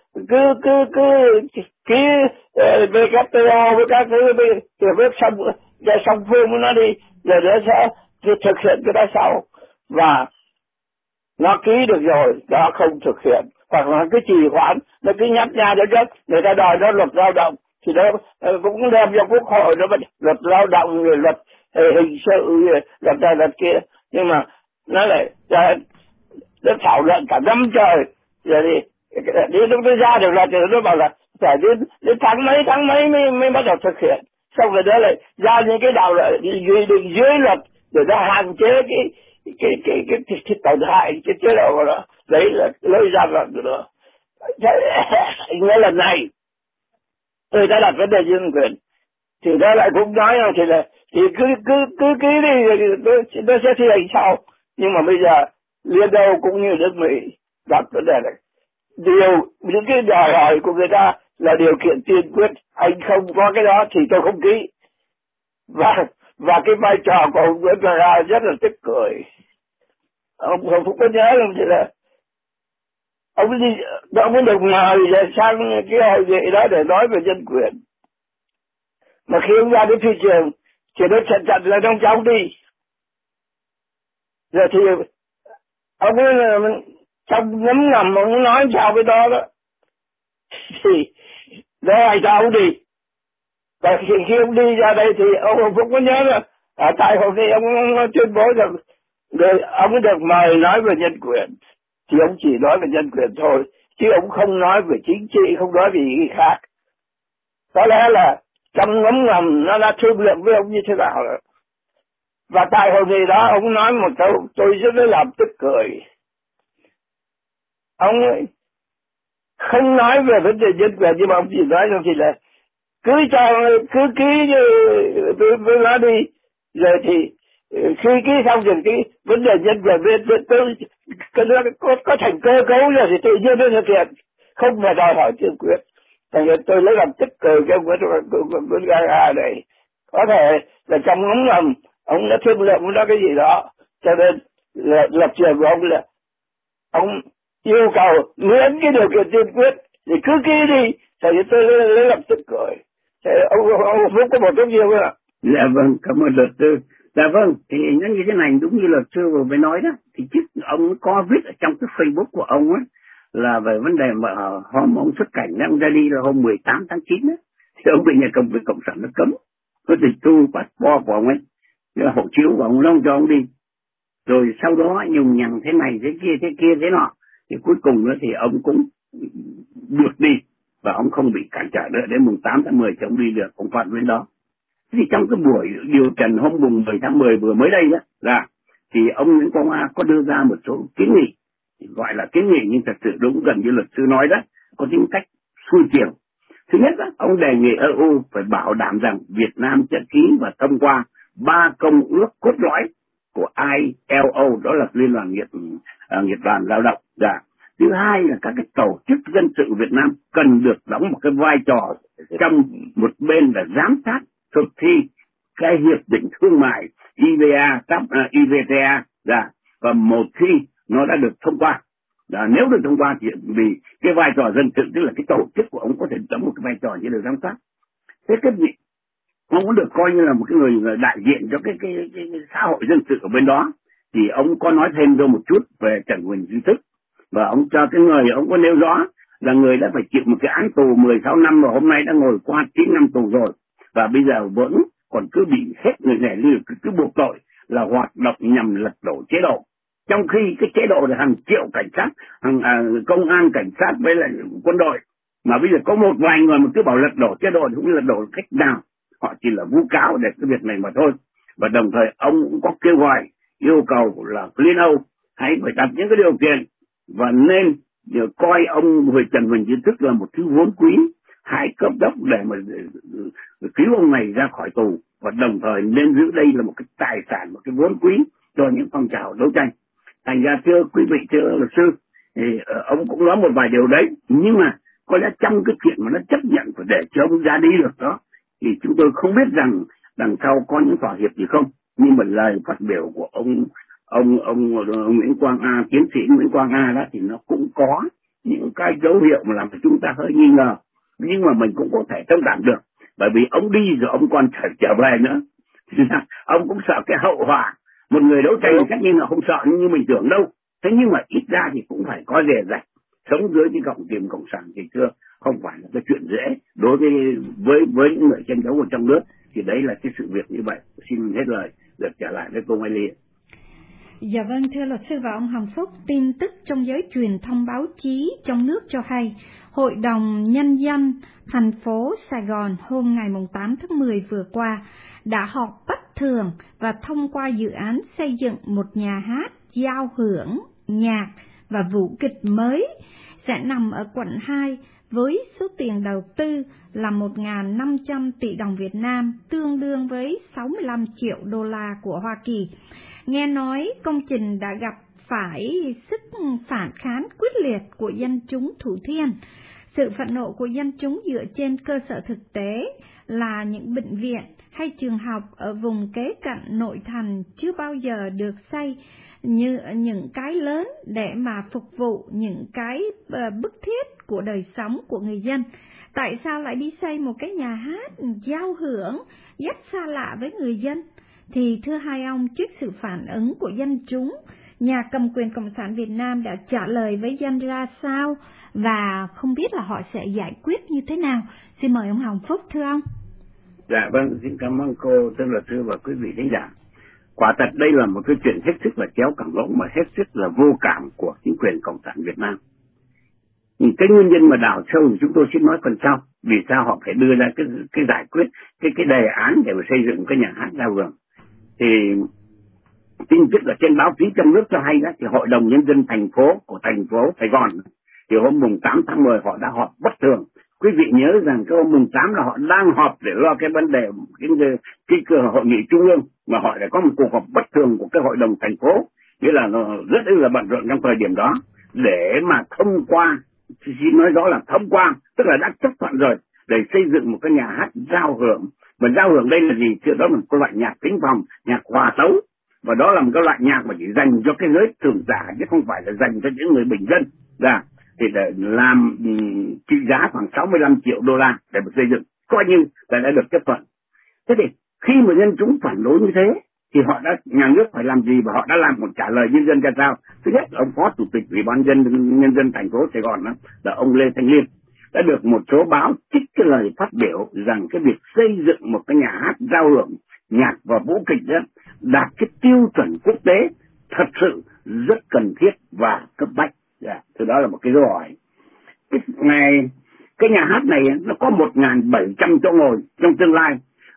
cứ WTO với các thứ với song phương của nó đi, rồi nó sẽ thực hiện cái đó sau. Và nó ký được rồi nó không thực hiện, hoặc là cứ trì hoãn, nó cứ nhấp nha cho đất. Người ta đòi nó luật lao động thì nó cũng đem cho quốc hội nó luật lao động, rồi luật hình sự, luật này luật kia, nhưng mà nó lại nó thảo luận cả năm trời, rồi đi lúc nó ra được là nó bảo là phải đến tháng mấy mới bắt đầu thực hiện. Xong rồi đó lại ra những cái đạo là quy định dưới luật để nó hạn chế cái tổn hại cái chế độ của nó. Đấy là lối ra luật của nó. Nghĩa lần này người ta đặt vấn đề nhân quyền thì nó lại cũng nói rằng thì cứ ký đi, nó sẽ thi hành sau. Nhưng mà bây giờ Liên Âu cũng như nước Mỹ đặt vấn đề này, những cái đòi hỏi của người ta là điều kiện tiên quyết, anh không có cái đó thì tôi không ký. Và cái vai trò của ông Nguyễn Văn Ra rất là tức cười. Ông Phúc có nhớ không, thì là ông ấy được mời sang cái hội nghị đó để nói về nhân quyền, mà khi ông ra đến thị trường thì nó chặn là trong cháu đi. Rồi thì ông ấy trong ngấm ngầm ông nói sao với đó thì đó ai cho ông đi. Và khi ông đi ra đây thì ông Phúc có nhớ là tại hôm nay ông tuyên bố rằng ông ấy được mời nói về nhân quyền, thì ông chỉ nói về nhân quyền thôi, chứ ông không nói về chính trị, không nói về gì khác. Có lẽ là trong ngấm ngầm nó đã thương lượng với ông như thế nào rồi. Và tại hội nghị đó ông nói một câu tôi rất là làm tức cười. Ông ấy không nói về vấn đề nhân quyền, nhưng mà ông chỉ nói rằng thì là cứ ký với nó đi, rồi thì khi ký xong rồi cái vấn đề nhân quyền tôi có thành cơ cấu rồi thì tự nhiên nó thực hiện, không phải đòi hỏi tiên quyết. Thành ra tôi lấy làm tức cười cái ông Gaga này. Có thể là trong ngấm ngầm ông đã thương lượng với nó cái gì đó, cho nên lập trường của ông là ông yêu cầu miễn cái điều kiện tiên quyết thì cứ ký đi. Thì tôi lấy làm tức cười. Thì ông Phúc có một chút nhiều không ạ? Dạ vâng, cảm ơn luật sư. Dạ vâng, thì nó như thế này, đúng như luật sư vừa mới nói đó, thì trước ông có viết ở trong cái Facebook của ông ấy là về vấn đề mà hôm ông xuất cảnh ông ra đi là hôm 18 tháng 9 á, thì ông bị nhà cầm quyền cộng sản nó cấm, có tịch thu passport của ông ấy, hộ chiếu của ông không cho ông đi. Rồi sau đó nhùng nhằng thế này thế kia thế nọ, thì cuối cùng nữa thì ông cũng được đi, và ông không bị cản trở nữa. Đến mùng 8 tháng 10 thì ông đi được, ông phạt bên đó. Thì trong cái buổi điều trần hôm mùng 10 tháng 10 vừa mới đây đó, là thì ông Nguyễn Quang A có đưa ra một số kiến nghị, gọi là kiến nghị nhưng thật sự đúng gần như luật sư nói đó, có tính cách xuôi chiều. Thứ nhất, ông đề nghị EU phải bảo đảm rằng Việt Nam sẽ ký và thông qua 3 công ước cốt lõi của ILO, đó là Liên đoàn Nghiệp đoàn Lao động. Thứ hai là các cái tổ chức dân sự Việt Nam cần được đóng một cái vai trò trong một bên là giám sát thực thi cái hiệp định thương mại EVFTA, và một khi nó đã được thông qua, nếu được thông qua thì vì cái vai trò dân sự, tức là cái tổ chức của ông có thể đóng một cái vai trò như được giám sát. Thế cái gì ông cũng được coi như là một cái người đại diện cho cái xã hội dân sự ở bên đó. Thì ông có nói thêm cho một chút về Trần Huỳnh Duy Thức, và ông cho cái người ông có nêu rõ là người đã phải chịu một cái án tù 16 năm và hôm nay đã ngồi qua 9 năm tù rồi, và bây giờ vẫn còn cứ bị hết người này cứ buộc tội là hoạt động nhằm lật đổ chế độ, trong khi cái chế độ là hàng triệu cảnh sát, công an, cảnh sát với lại quân đội, mà bây giờ có một vài người mà cứ bảo lật đổ chế độ thì không biết lật đổ cách nào, họ chỉ là vu cáo để cái việc này mà thôi. Và đồng thời ông cũng có kêu gọi yêu cầu là Liên Âu hãy phải đặt những cái điều kiện và nên coi ông Trần Huỳnh Duy Thức là một thứ vốn quý, hãy cấp đốc để mà cứu ông này ra khỏi tù, và đồng thời nên giữ đây là một cái tài sản, một cái vốn quý cho những phong trào đấu tranh. Thành ra thưa quý vị, thưa luật sư, thì ông cũng nói một vài điều đấy, nhưng mà có lẽ trong cái chuyện mà nó chấp nhận phải để cho ông ra đi được đó, thì chúng tôi không biết rằng đằng sau có những thỏa hiệp gì không. Nhưng mà lời phát biểu của ông Nguyễn Quang A, tiến sĩ Nguyễn Quang A đó, thì nó cũng có những cái dấu hiệu mà làm cho chúng ta hơi nghi ngờ, nhưng mà mình cũng có thể thông cảm được, bởi vì ông đi rồi ông còn trở về nữa. Ông cũng sợ cái hậu họa. Một người đấu tranh chắc nhiên là không sợ như mình tưởng đâu, thế nhưng mà ít ra thì cũng phải có dè dặt. Sống dưới cái gọng kìm cộng sản thì chưa không phải là cái chuyện dễ đối với những người tranh đấu ở trong nước. Thì đấy là cái sự việc như vậy. Xin hết lời được trở lại với cô Mai Ly. Dạ vâng, thưa luật sư và ông Hồng Phúc, tin tức trong giới truyền thông báo chí trong nước cho hay, Hội đồng Nhân dân thành phố Sài Gòn hôm ngày 8 tháng 10 vừa qua đã họp bất thường và thông qua dự án xây dựng một nhà hát giao hưởng, nhạc và vũ kịch mới sẽ nằm ở quận 2 với số tiền đầu tư là 1.500 tỷ đồng Việt Nam, tương đương với 65 triệu đô la của Hoa Kỳ. Nghe nói công trình đã gặp phải sức phản kháng quyết liệt của dân chúng Thủ Thiêm. Sự phẫn nộ của dân chúng dựa trên cơ sở thực tế là những bệnh viện hay trường học ở vùng kế cận nội thành chưa bao giờ được xây như những cái lớn để mà phục vụ những cái bức thiết của đời sống của người dân. Tại sao lại đi xây một cái nhà hát giao hưởng rất xa lạ với người dân? Thì thưa hai ông, trước sự phản ứng của dân chúng, nhà cầm quyền Cộng sản Việt Nam đã trả lời với dân ra sao và không biết là họ sẽ giải quyết như thế nào? Xin mời ông Hồng Phúc, thưa ông. Dạ vâng, xin cảm ơn cô, thưa luật sư và quý vị khán giả. Quả thật đây là một cái chuyện hết sức là kéo cẳng lỗ mà hết sức là vô cảm của chính quyền Cộng sản Việt Nam. Cái nguyên nhân mà đào sâu thì chúng tôi xin nói phần sau. Vì sao họ phải đưa ra cái giải quyết, cái đề án để mà xây dựng cái nhà hát giao hưởng. Thì tin tức ở trên báo chí trong nước cho hay đó, thì Hội đồng Nhân dân thành phố của thành phố Sài Gòn thì hôm 8 tháng 10 họ đã họp bất thường. Quý vị nhớ rằng cái hôm 8 là họ đang họp để lo cái vấn đề cái hội nghị trung ương, mà họ đã có một cuộc họp bất thường của cái hội đồng thành phố, nghĩa là nó rất là bận rộn trong thời điểm đó để mà thông qua, xin nói rõ là thông qua, tức là đã chấp thuận rồi để xây dựng một cái nhà hát giao hưởng. Mà giao hưởng đây là gì? Chứ đó là một loại nhạc thính phòng, nhạc hòa tấu, và đó là một cái loại nhạc mà chỉ dành cho cái giới thường giả chứ không phải là dành cho những người bình dân. Thì để làm trị giá khoảng 65 triệu đô la để mà xây dựng, coi như là đã được chấp thuận. Thế thì khi mà nhân chúng phản đối như thế thì họ đã, nhà nước phải làm gì, và họ đã làm một trả lời nhân dân ra sao? Thứ nhất, ông phó chủ tịch Ủy ban nhân dân thành phố Sài Gòn đó, là ông Lê Thanh Liêm, đã được một số báo trích cái lời phát biểu rằng cái việc xây dựng một cái nhà hát giao hưởng, nhạc và vũ kịch đó đạt cái tiêu chuẩn quốc tế thật sự rất cần thiết và cấp bách. Thì đó là một cái câu hỏi. Cái nhà hát này nó có 1.700 chỗ ngồi trong tương lai,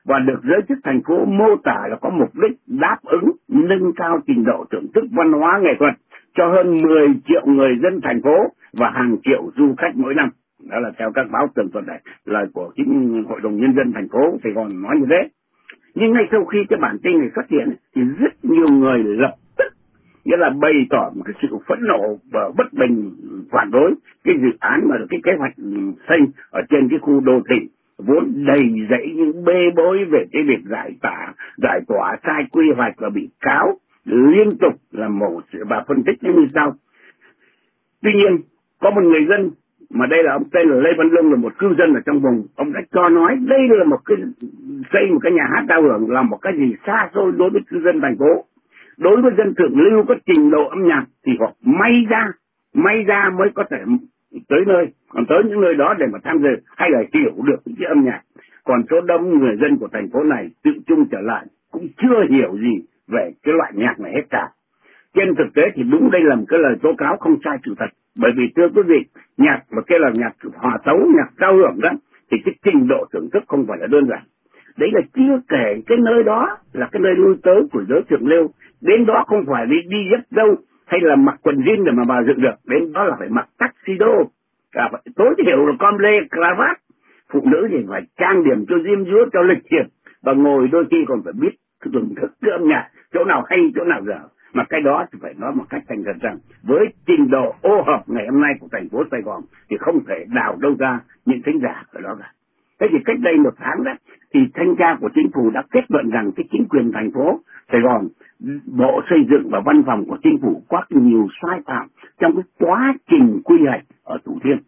và được giới chức thành phố mô tả là có mục đích đáp ứng nâng cao trình độ thưởng thức văn hóa nghệ thuật cho hơn 10 triệu người dân thành phố và hàng triệu du khách mỗi năm. Đó là theo các báo tường thuật này, lời của chính Hội đồng Nhân dân thành phố Sài Gòn nói như thế. Nhưng ngay sau khi cái bản tin này xuất hiện thì rất nhiều người lập tức, nghĩa là bày tỏ một cái sự phẫn nộ và bất bình phản đối cái dự án mà cái kế hoạch xây ở trên cái khu đô thị vốn đầy dẫy những bê bối về cái việc giải tỏa sai quy hoạch và bị cáo liên tục là mổ và phân tích như sau. Tuy nhiên có một người dân mà đây là ông tên là Lê Văn Lương, là một cư dân ở trong vùng, ông đã cho nói đây là xây một cái nhà hát giao hưởng là một cái gì xa xôi đối với cư dân thành phố. Đối với dân thượng lưu có trình độ âm nhạc thì họ may ra mới có thể tới nơi, còn tới những nơi đó để mà tham dự hay là hiểu được cái âm nhạc. Còn số đông người dân của thành phố này tự chung trở lại cũng chưa hiểu gì về cái loại nhạc này hết cả. Trên thực tế thì đúng đây là một cái lời tố cáo không sai sự thật. Bởi vì thưa quý vị, nhạc mà cái là nhạc hòa tấu, nhạc giao hưởng đó, thì cái trình độ thưởng thức không phải là đơn giản. Đấy là chưa kể cái nơi đó là cái nơi lui tới của giới thượng lưu. Đến đó không phải đi dắt dâu hay là mặc quần jean để mà vào dự được. Đến đó là phải mặc tuxedo, phải tối thiểu là com lê, cravat. Phụ nữ thì phải trang điểm cho diêm dúa, cho lịch thiệp. Và ngồi đôi khi còn phải biết thưởng thức cái âm nhạc, chỗ nào hay, chỗ nào dở. Mà cái đó thì phải nói một cách thành thật rằng với trình độ ô hợp ngày hôm nay của thành phố Sài Gòn thì không thể đào đâu ra những thính giả ở đó cả. Thế thì cách đây một tháng đó thì thanh tra của chính phủ đã kết luận rằng cái chính quyền thành phố Sài Gòn, Bộ Xây dựng và Văn phòng của chính phủ có nhiều sai phạm trong cái quá trình quy hoạch ở Thủ Thiêm,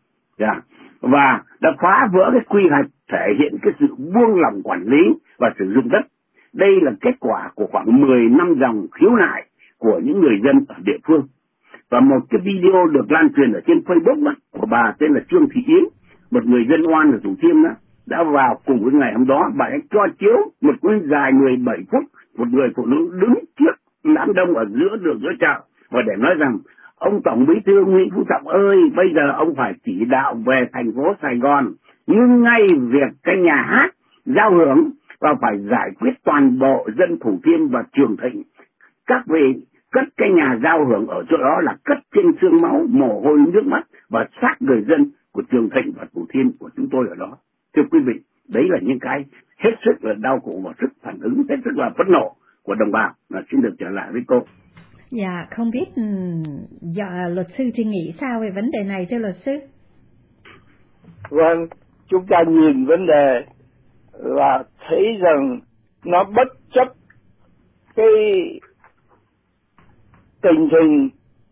và đã phá vỡ cái quy hoạch, thể hiện cái sự buông lỏng quản lý và sử dụng đất. Đây là kết quả của khoảng 10 năm dòng khiếu nại của những người dân ở địa phương. Và một cái video được lan truyền ở trên Facebook đó, của bà tên là Trương Thị Yến, một người dân oan ở Thủ Thiêm đó, đã vào cùng với ngày hôm đó. Bà ấy cho chiếu một clip dài 17 phút, một người phụ nữ đứng trước đám đông ở giữa chợ và để nói rằng ông Tổng Bí thư Nguyễn Phú Trọng ơi, bây giờ ông phải chỉ đạo về thành phố Sài Gòn ngưng ngay việc cái nhà hát giao hưởng và phải giải quyết toàn bộ dân Thủ Thiêm và Trường Thịnh. Các vị cất cái nhà giao hưởng ở chỗ đó là cất trên xương máu, mồ hôi nước mắt và xác người dân của Trường Thịnh và Thủ Thiêm của chúng tôi ở đó. Thưa quý vị, đấy là những cái hết sức là đau khổ và sức phản ứng hết sức là phẫn nộ của đồng bào. Xin được trở lại với cô. Dạ, không biết luật sư thì nghĩ sao về vấn đề này thưa luật sư? Vâng, chúng ta nhìn vấn đề là thấy rằng nó bất chấp cái tình hình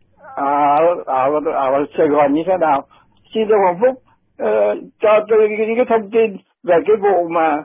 ở Sài Gòn như thế nào. Xin ông Hoàng Phúc cho tôi cái thông tin về cái vụ mà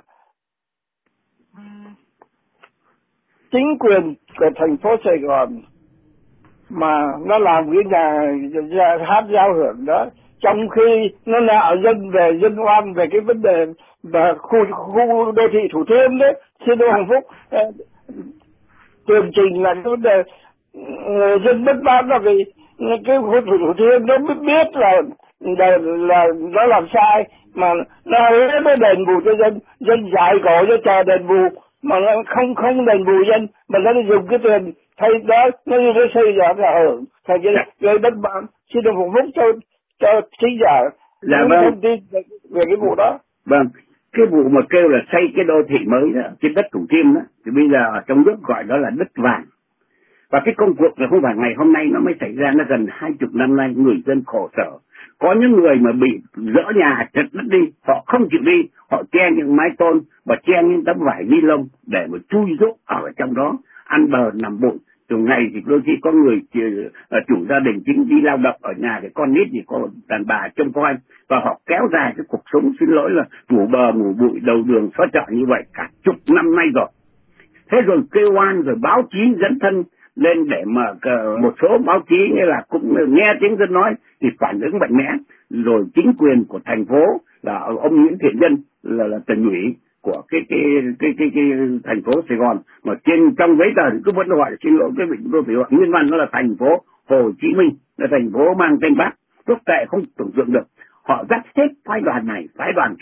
chính quyền của thành phố Sài Gòn mà nó làm cái nhà hát giao hưởng đó, trong khi nó nợ dân oan về cái vấn đề và khu đô thị Thủ Thiêm đấy. Xin ông Hoàng Phúc tường trình là cái vấn đề dân bất mãn là vì cái khu Thủ Thiêm nó biết là nó làm sai mà nó hứa nó đền bù cho dân dại cổ cho chờ đền bù mà nó không đền bù dân mà nó dùng cái tiền thay đó nó xây dựng là hưởng thành cái gây bất mãn. Xin ông Phúc cho thính giả những thông tin về cái vụ đó. Vâng, cái vụ mà kêu là xây cái đô thị mới đó trên đất Thủ Thiêm đó thì bây giờ ở trong nước gọi đó là đất vàng. Và cái công cuộc là không phải ngày hôm nay nó mới xảy ra, nó gần 20 năm nay người dân khổ sở. Có những người mà bị dỡ nhà chật đất đi, họ không chịu đi, họ che những mái tôn và che những tấm vải ni lông để mà chui rúc ở trong đó, ăn bờ nằm bụi. Từ ngày thì đôi khi có người chủ gia đình chính đi lao động ở nhà thì con nít thì có đàn bà trông coi và họ kéo dài cái cuộc sống, xin lỗi là ngủ bờ ngủ bụi đầu đường xó chợ như vậy cả chục năm nay rồi. Thế rồi kêu oan rồi báo chí dẫn thân lên để mà một số báo chí như là cũng nghe tiếng dân nói thì phản ứng mạnh mẽ. Rồi chính quyền của thành phố là ông Nguyễn Thiện Nhân là tỉnh ủy của cái thành phố Sài Gòn mà trong giấy tờ cứ vẫn gọi là, xin lỗi cái vị tôi phải gọi nguyên văn nó là thành phố Hồ Chí Minh, là thành phố mang tên Bác, quốc tệ không tưởng tượng được. Họ dắt hết phái đoàn này phái đoàn kia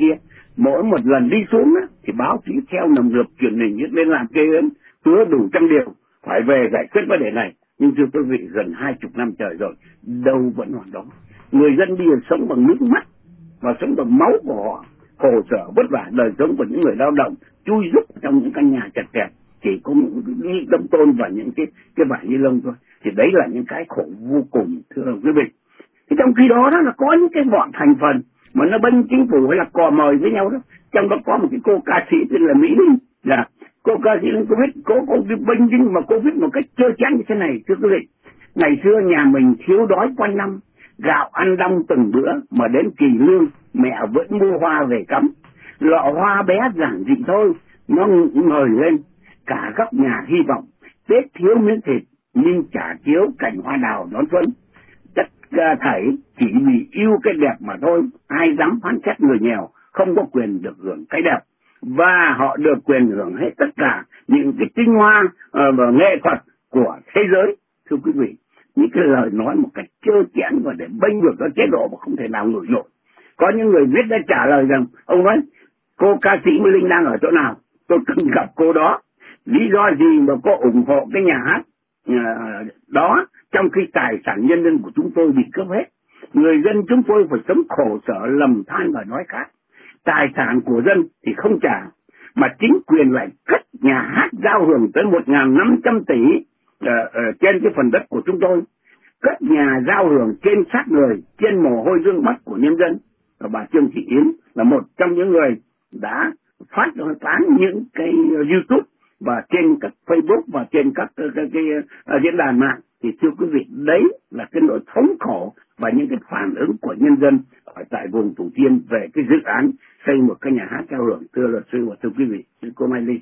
mỗi một lần đi xuống á, thì báo chí theo nằm lực truyền hình lên làm kê ấn, hứa đủ trăm điều phải về giải quyết vấn đề này. Nhưng thưa quý vị, gần 20 năm trời rồi, đâu vẫn hoàn đó. Người dân đi sống bằng nước mắt và sống bằng máu của họ, khổ sở vất vả. Đời sống của những người lao động chui rúc trong những căn nhà chật hẹp, chỉ có những tấm tôn và những cái vải ni lông thôi. Thì đấy là những cái khổ vô cùng, thưa quý vị. Thì trong khi đó là có những cái bọn thành phần mà nó bên chính phủ hay là cò mời với nhau đó. Trong đó có một cái cô ca sĩ tên là Mỹ Linh. Dạ, cô ca sĩ Linh Covid, cô bên chính mà Covid một cách trơ trẽn như thế này, thưa quý vị. Ngày xưa nhà mình thiếu đói quanh năm, gạo ăn đong từng bữa, mà đến kỳ lương mẹ vẫn mua hoa về cắm. Lọ hoa bé giản dị thôi, nó ngời lên cả góc nhà hy vọng. Tết thiếu miếng thịt nhưng chả thiếu cảnh hoa đào đón xuân. Tất cả thảy chỉ vì yêu cái đẹp mà thôi. Ai dám phán xét người nghèo không có quyền được hưởng cái đẹp, và họ được quyền hưởng hết tất cả những cái tinh hoa và nghệ thuật của thế giới. Thưa quý vị, những cái lời nói một cách trơ trẽn và để bênh vực cái chế độ mà không thể nào ngửi nổi. Có những người viết đã trả lời rằng, ông nói cô ca sĩ Mỹ Linh đang ở chỗ nào, tôi cần gặp cô đó. Lý do gì mà cô ủng hộ cái nhà hát đó, trong khi tài sản nhân dân của chúng tôi bị cướp hết. Người dân chúng tôi phải sống khổ sở, lầm than và đói khát. Tài sản của dân thì không trả, mà chính quyền lại cất nhà hát giao hưởng tới 1.500 tỷ trên cái phần đất của chúng tôi. Cất nhà giao hưởng trên xác người, trên mồ hôi dương mắt của nhân dân. Và bà Trương Thị Yến là một trong những người đã phát tán những cái YouTube và trên các Facebook và trên các cái diễn đàn mạng. Thì thưa quý vị, đấy là cái nỗi thống khổ và những cái phản ứng của nhân dân ở tại vùng Thủ Thiêm về cái dự án xây một cái nhà hát giao hưởng. Thưa luật sư và thưa quý vị, thưa cô Mai Ly.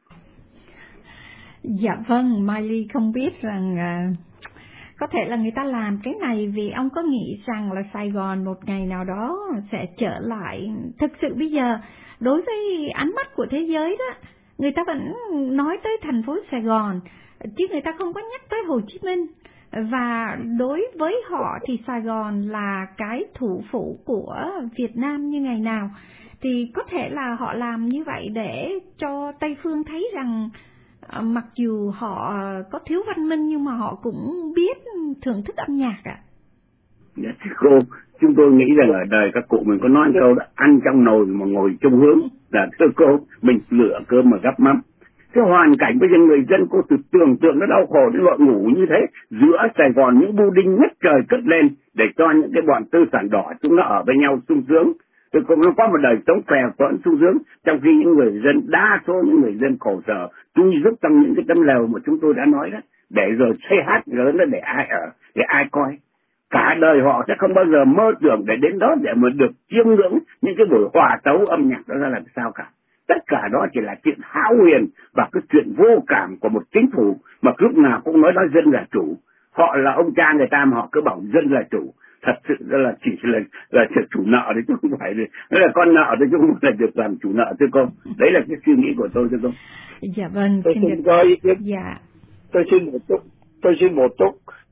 Dạ vâng, Mai Ly không biết rằng có thể là người ta làm cái này vì ông có nghĩ rằng là Sài Gòn một ngày nào đó sẽ trở lại. Thực sự bây giờ đối với ánh mắt của thế giới đó, người ta vẫn nói tới thành phố Sài Gòn chứ người ta không có nhắc tới Hồ Chí Minh. Và đối với họ thì Sài Gòn là cái thủ phủ của Việt Nam như ngày nào. Thì có thể là họ làm như vậy để cho Tây Phương thấy rằng mặc dù họ có thiếu văn minh nhưng mà họ cũng biết thưởng thức âm nhạc ạ. Dạ thưa cô, chúng tôi nghĩ rằng ở đời các cụ mình có nói câu đó, ăn trong nồi mà ngồi chung hướng. Là thưa cô, mình lựa cơm mà gắp mắm. Cái hoàn cảnh bây giờ người dân cô tự tưởng tượng nó đau khổ đến loại ngủ như thế. Giữa Sài Gòn những bu đinh ngất trời cất lên để cho những cái bọn tư sản đỏ chúng nó ở với nhau sung sướng. Tôi cũng nó có một đời sống khỏe vẫn sung sướng, trong khi những người dân, đa số những người dân khổ sở chui rúc trong những cái tấm lều mà chúng tôi đã nói đó, để rồi xây hát lớn đó để ai ở, để ai coi. Cả đời họ sẽ không bao giờ mơ tưởng để đến đó để mà được chiêm ngưỡng những cái buổi hòa tấu âm nhạc đó ra làm sao cả. Tất cả đó chỉ là chuyện hão huyền và cái chuyện vô cảm của một chính phủ mà lúc nào cũng nói dân là chủ. Họ là ông cha người ta mà họ cứ bảo dân là chủ. Thật sự là chỉ là chủ nợ đấy chứ không phải là con nợ đấy chứ không phải là được làm chủ nợ thưa cô. Đấy là cái suy nghĩ của tôi thưa cô. Dạ vâng. Tôi xin có ý kiến. Dạ. Tôi xin một chút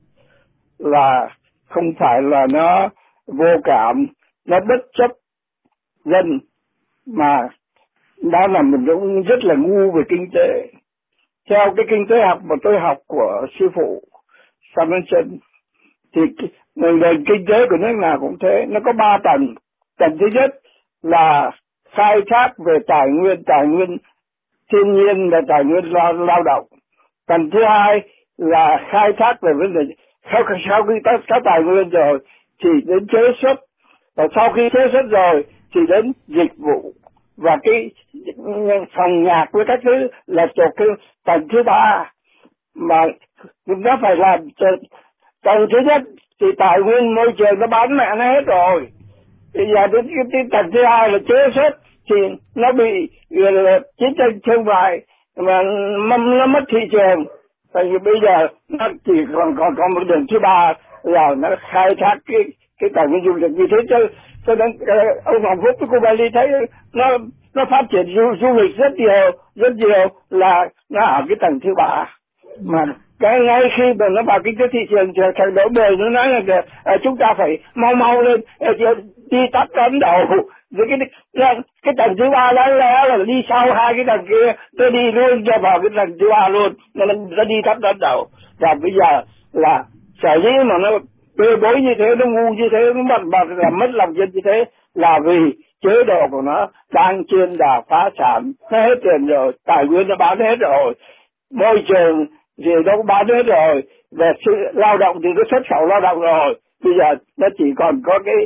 là không phải là nó vô cảm, nó bất chấp dân, mà đó là mình cũng rất là ngu về kinh tế. Theo cái kinh tế học mà tôi học của sư phụ Samuelson thì nền kinh tế của nước nào cũng thế, nó có 3 tầng. Tầng thứ nhất là khai thác về tài nguyên thiên nhiên và tài nguyên lao động. Tầng thứ hai là khai thác về vấn đề sau khi có tài nguyên rồi thì đến chế xuất, và sau khi chế xuất rồi thì đến dịch vụ và cái phòng nhạc với các thứ là thuộc cái tầng thứ 3 mà nó phải làm. Tầng thứ nhất thì tài nguyên môi trường nó bán mẹ nó hết rồi, bây giờ đến cái tầng thứ 2 là chế xuất thì nó bị chiến tranh thương mại mà nó mất thị trường. Tại vì bây giờ nó chỉ còn một đường thứ 3 là nó khai thác cái tài nguyên du lịch như thế. Cho nên ông Hoàng Phúc với cô Bà Ly thấy nó phát triển du lịch rất nhiều là nó ở cái tầng thứ 3. Mà Cái ngay khi mà nó vào kinh tế thị trường thằng Đỗ Mười nó nói là chúng ta phải mau lên đi tắt ấn đầu. Rồi cái tầng thứ ba đáng lẽ là đi sau hai cái tầng kia, tôi đi luôn cho vào cái tầng thứ ba luôn, nó đi tắt ấn đầu. Và bây giờ là sở dĩ mà nó bê bối như thế, nó ngu như thế, nó mất lòng dân như thế, là vì chế độ của nó đang trên đà phá sản, nó hết tiền rồi, tài nguyên nó bán hết rồi, môi trường thì nó cũng bán hết rồi, về sự lao động thì nó xuất khẩu lao động rồi, bây giờ nó chỉ còn có cái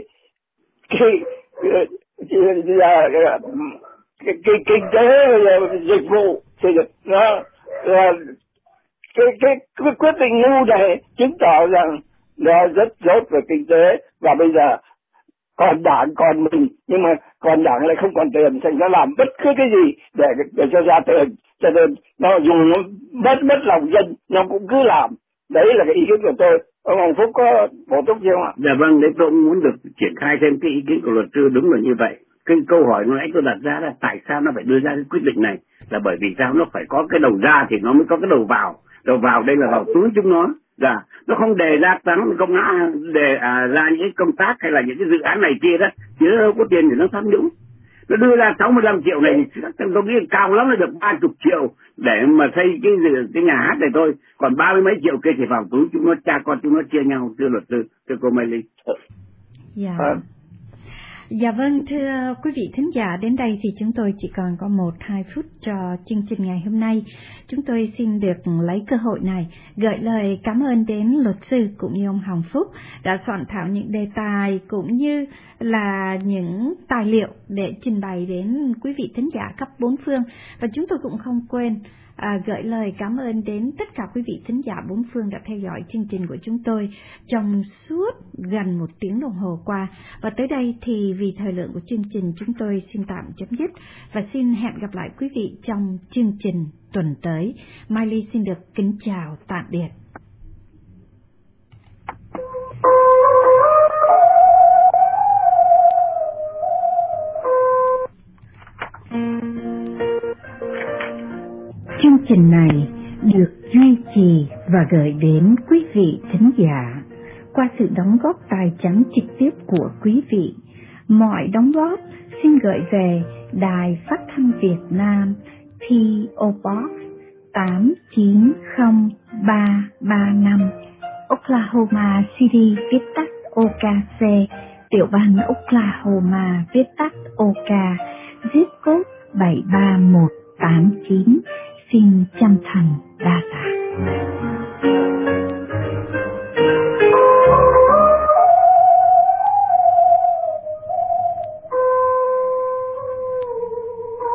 kinh tế dịch vụ thì nó cái quyết định ngu này chứng tỏ rằng nó rất dốt về kinh tế. Và bây giờ còn đảng còn mình, nhưng mà còn đảng lại không còn tiền, thành nó làm bất cứ cái gì để cho ra tiền, cho nên nó dùng nó mất lòng dân nó cũng cứ làm. Đấy là cái ý kiến của tôi. Ông Hồng Phúc có bổ túc gì không ạ? Dạ vâng, đấy tôi cũng muốn được triển khai thêm cái ý kiến của luật sư. Đúng là như vậy. Cái câu hỏi lúc nãy tôi đặt ra là tại sao nó phải đưa ra cái quyết định này, là bởi vì sao nó phải có cái đầu ra thì nó mới có cái đầu vào. Đầu vào đây là vào túi chúng nó. Dạ, nó không đề ra công ra những công tác hay là những cái dự án này kia đó, chứ nó không có tiền để nó tham nhũng. Nó đưa ra 65 triệu này thì tôi nghĩ cao lắm là được 30 triệu để mà xây cái nhà hát này thôi. Còn 30 mấy triệu kia thì vào túi chúng nó, cha con chúng nó chia nhau, thưa luật sư, thưa cô Mai Ly. Dạ. Dạ vâng, thưa quý vị thính giả, đến đây thì chúng tôi chỉ còn có 1-2 phút cho chương trình ngày hôm nay. Chúng tôi xin được lấy cơ hội này gửi lời cảm ơn đến luật sư cũng như ông Hồng Phúc đã soạn thảo những đề tài cũng như là những tài liệu để trình bày đến quý vị thính giả khắp bốn phương. Và chúng tôi cũng không quên gửi lời cảm ơn đến tất cả quý vị thính giả bốn phương đã theo dõi chương trình của chúng tôi trong suốt gần 1 tiếng đồng hồ qua. Và tới đây thì vì thời lượng của chương trình chúng tôi xin tạm chấm dứt và xin hẹn gặp lại quý vị trong chương trình tuần tới. Mai Ly xin được kính chào tạm biệt. Chương trình này được duy trì và gửi đến quý vị thính giả qua sự đóng góp tài chánh trực tiếp của quý vị. Mọi đóng góp xin gửi về Đài Phát thanh Việt Nam, P.O. Box 890335, Oklahoma City, viết tắt OKC, tiểu bang Oklahoma, viết tắt OK, zip code 73189. Xin chân thành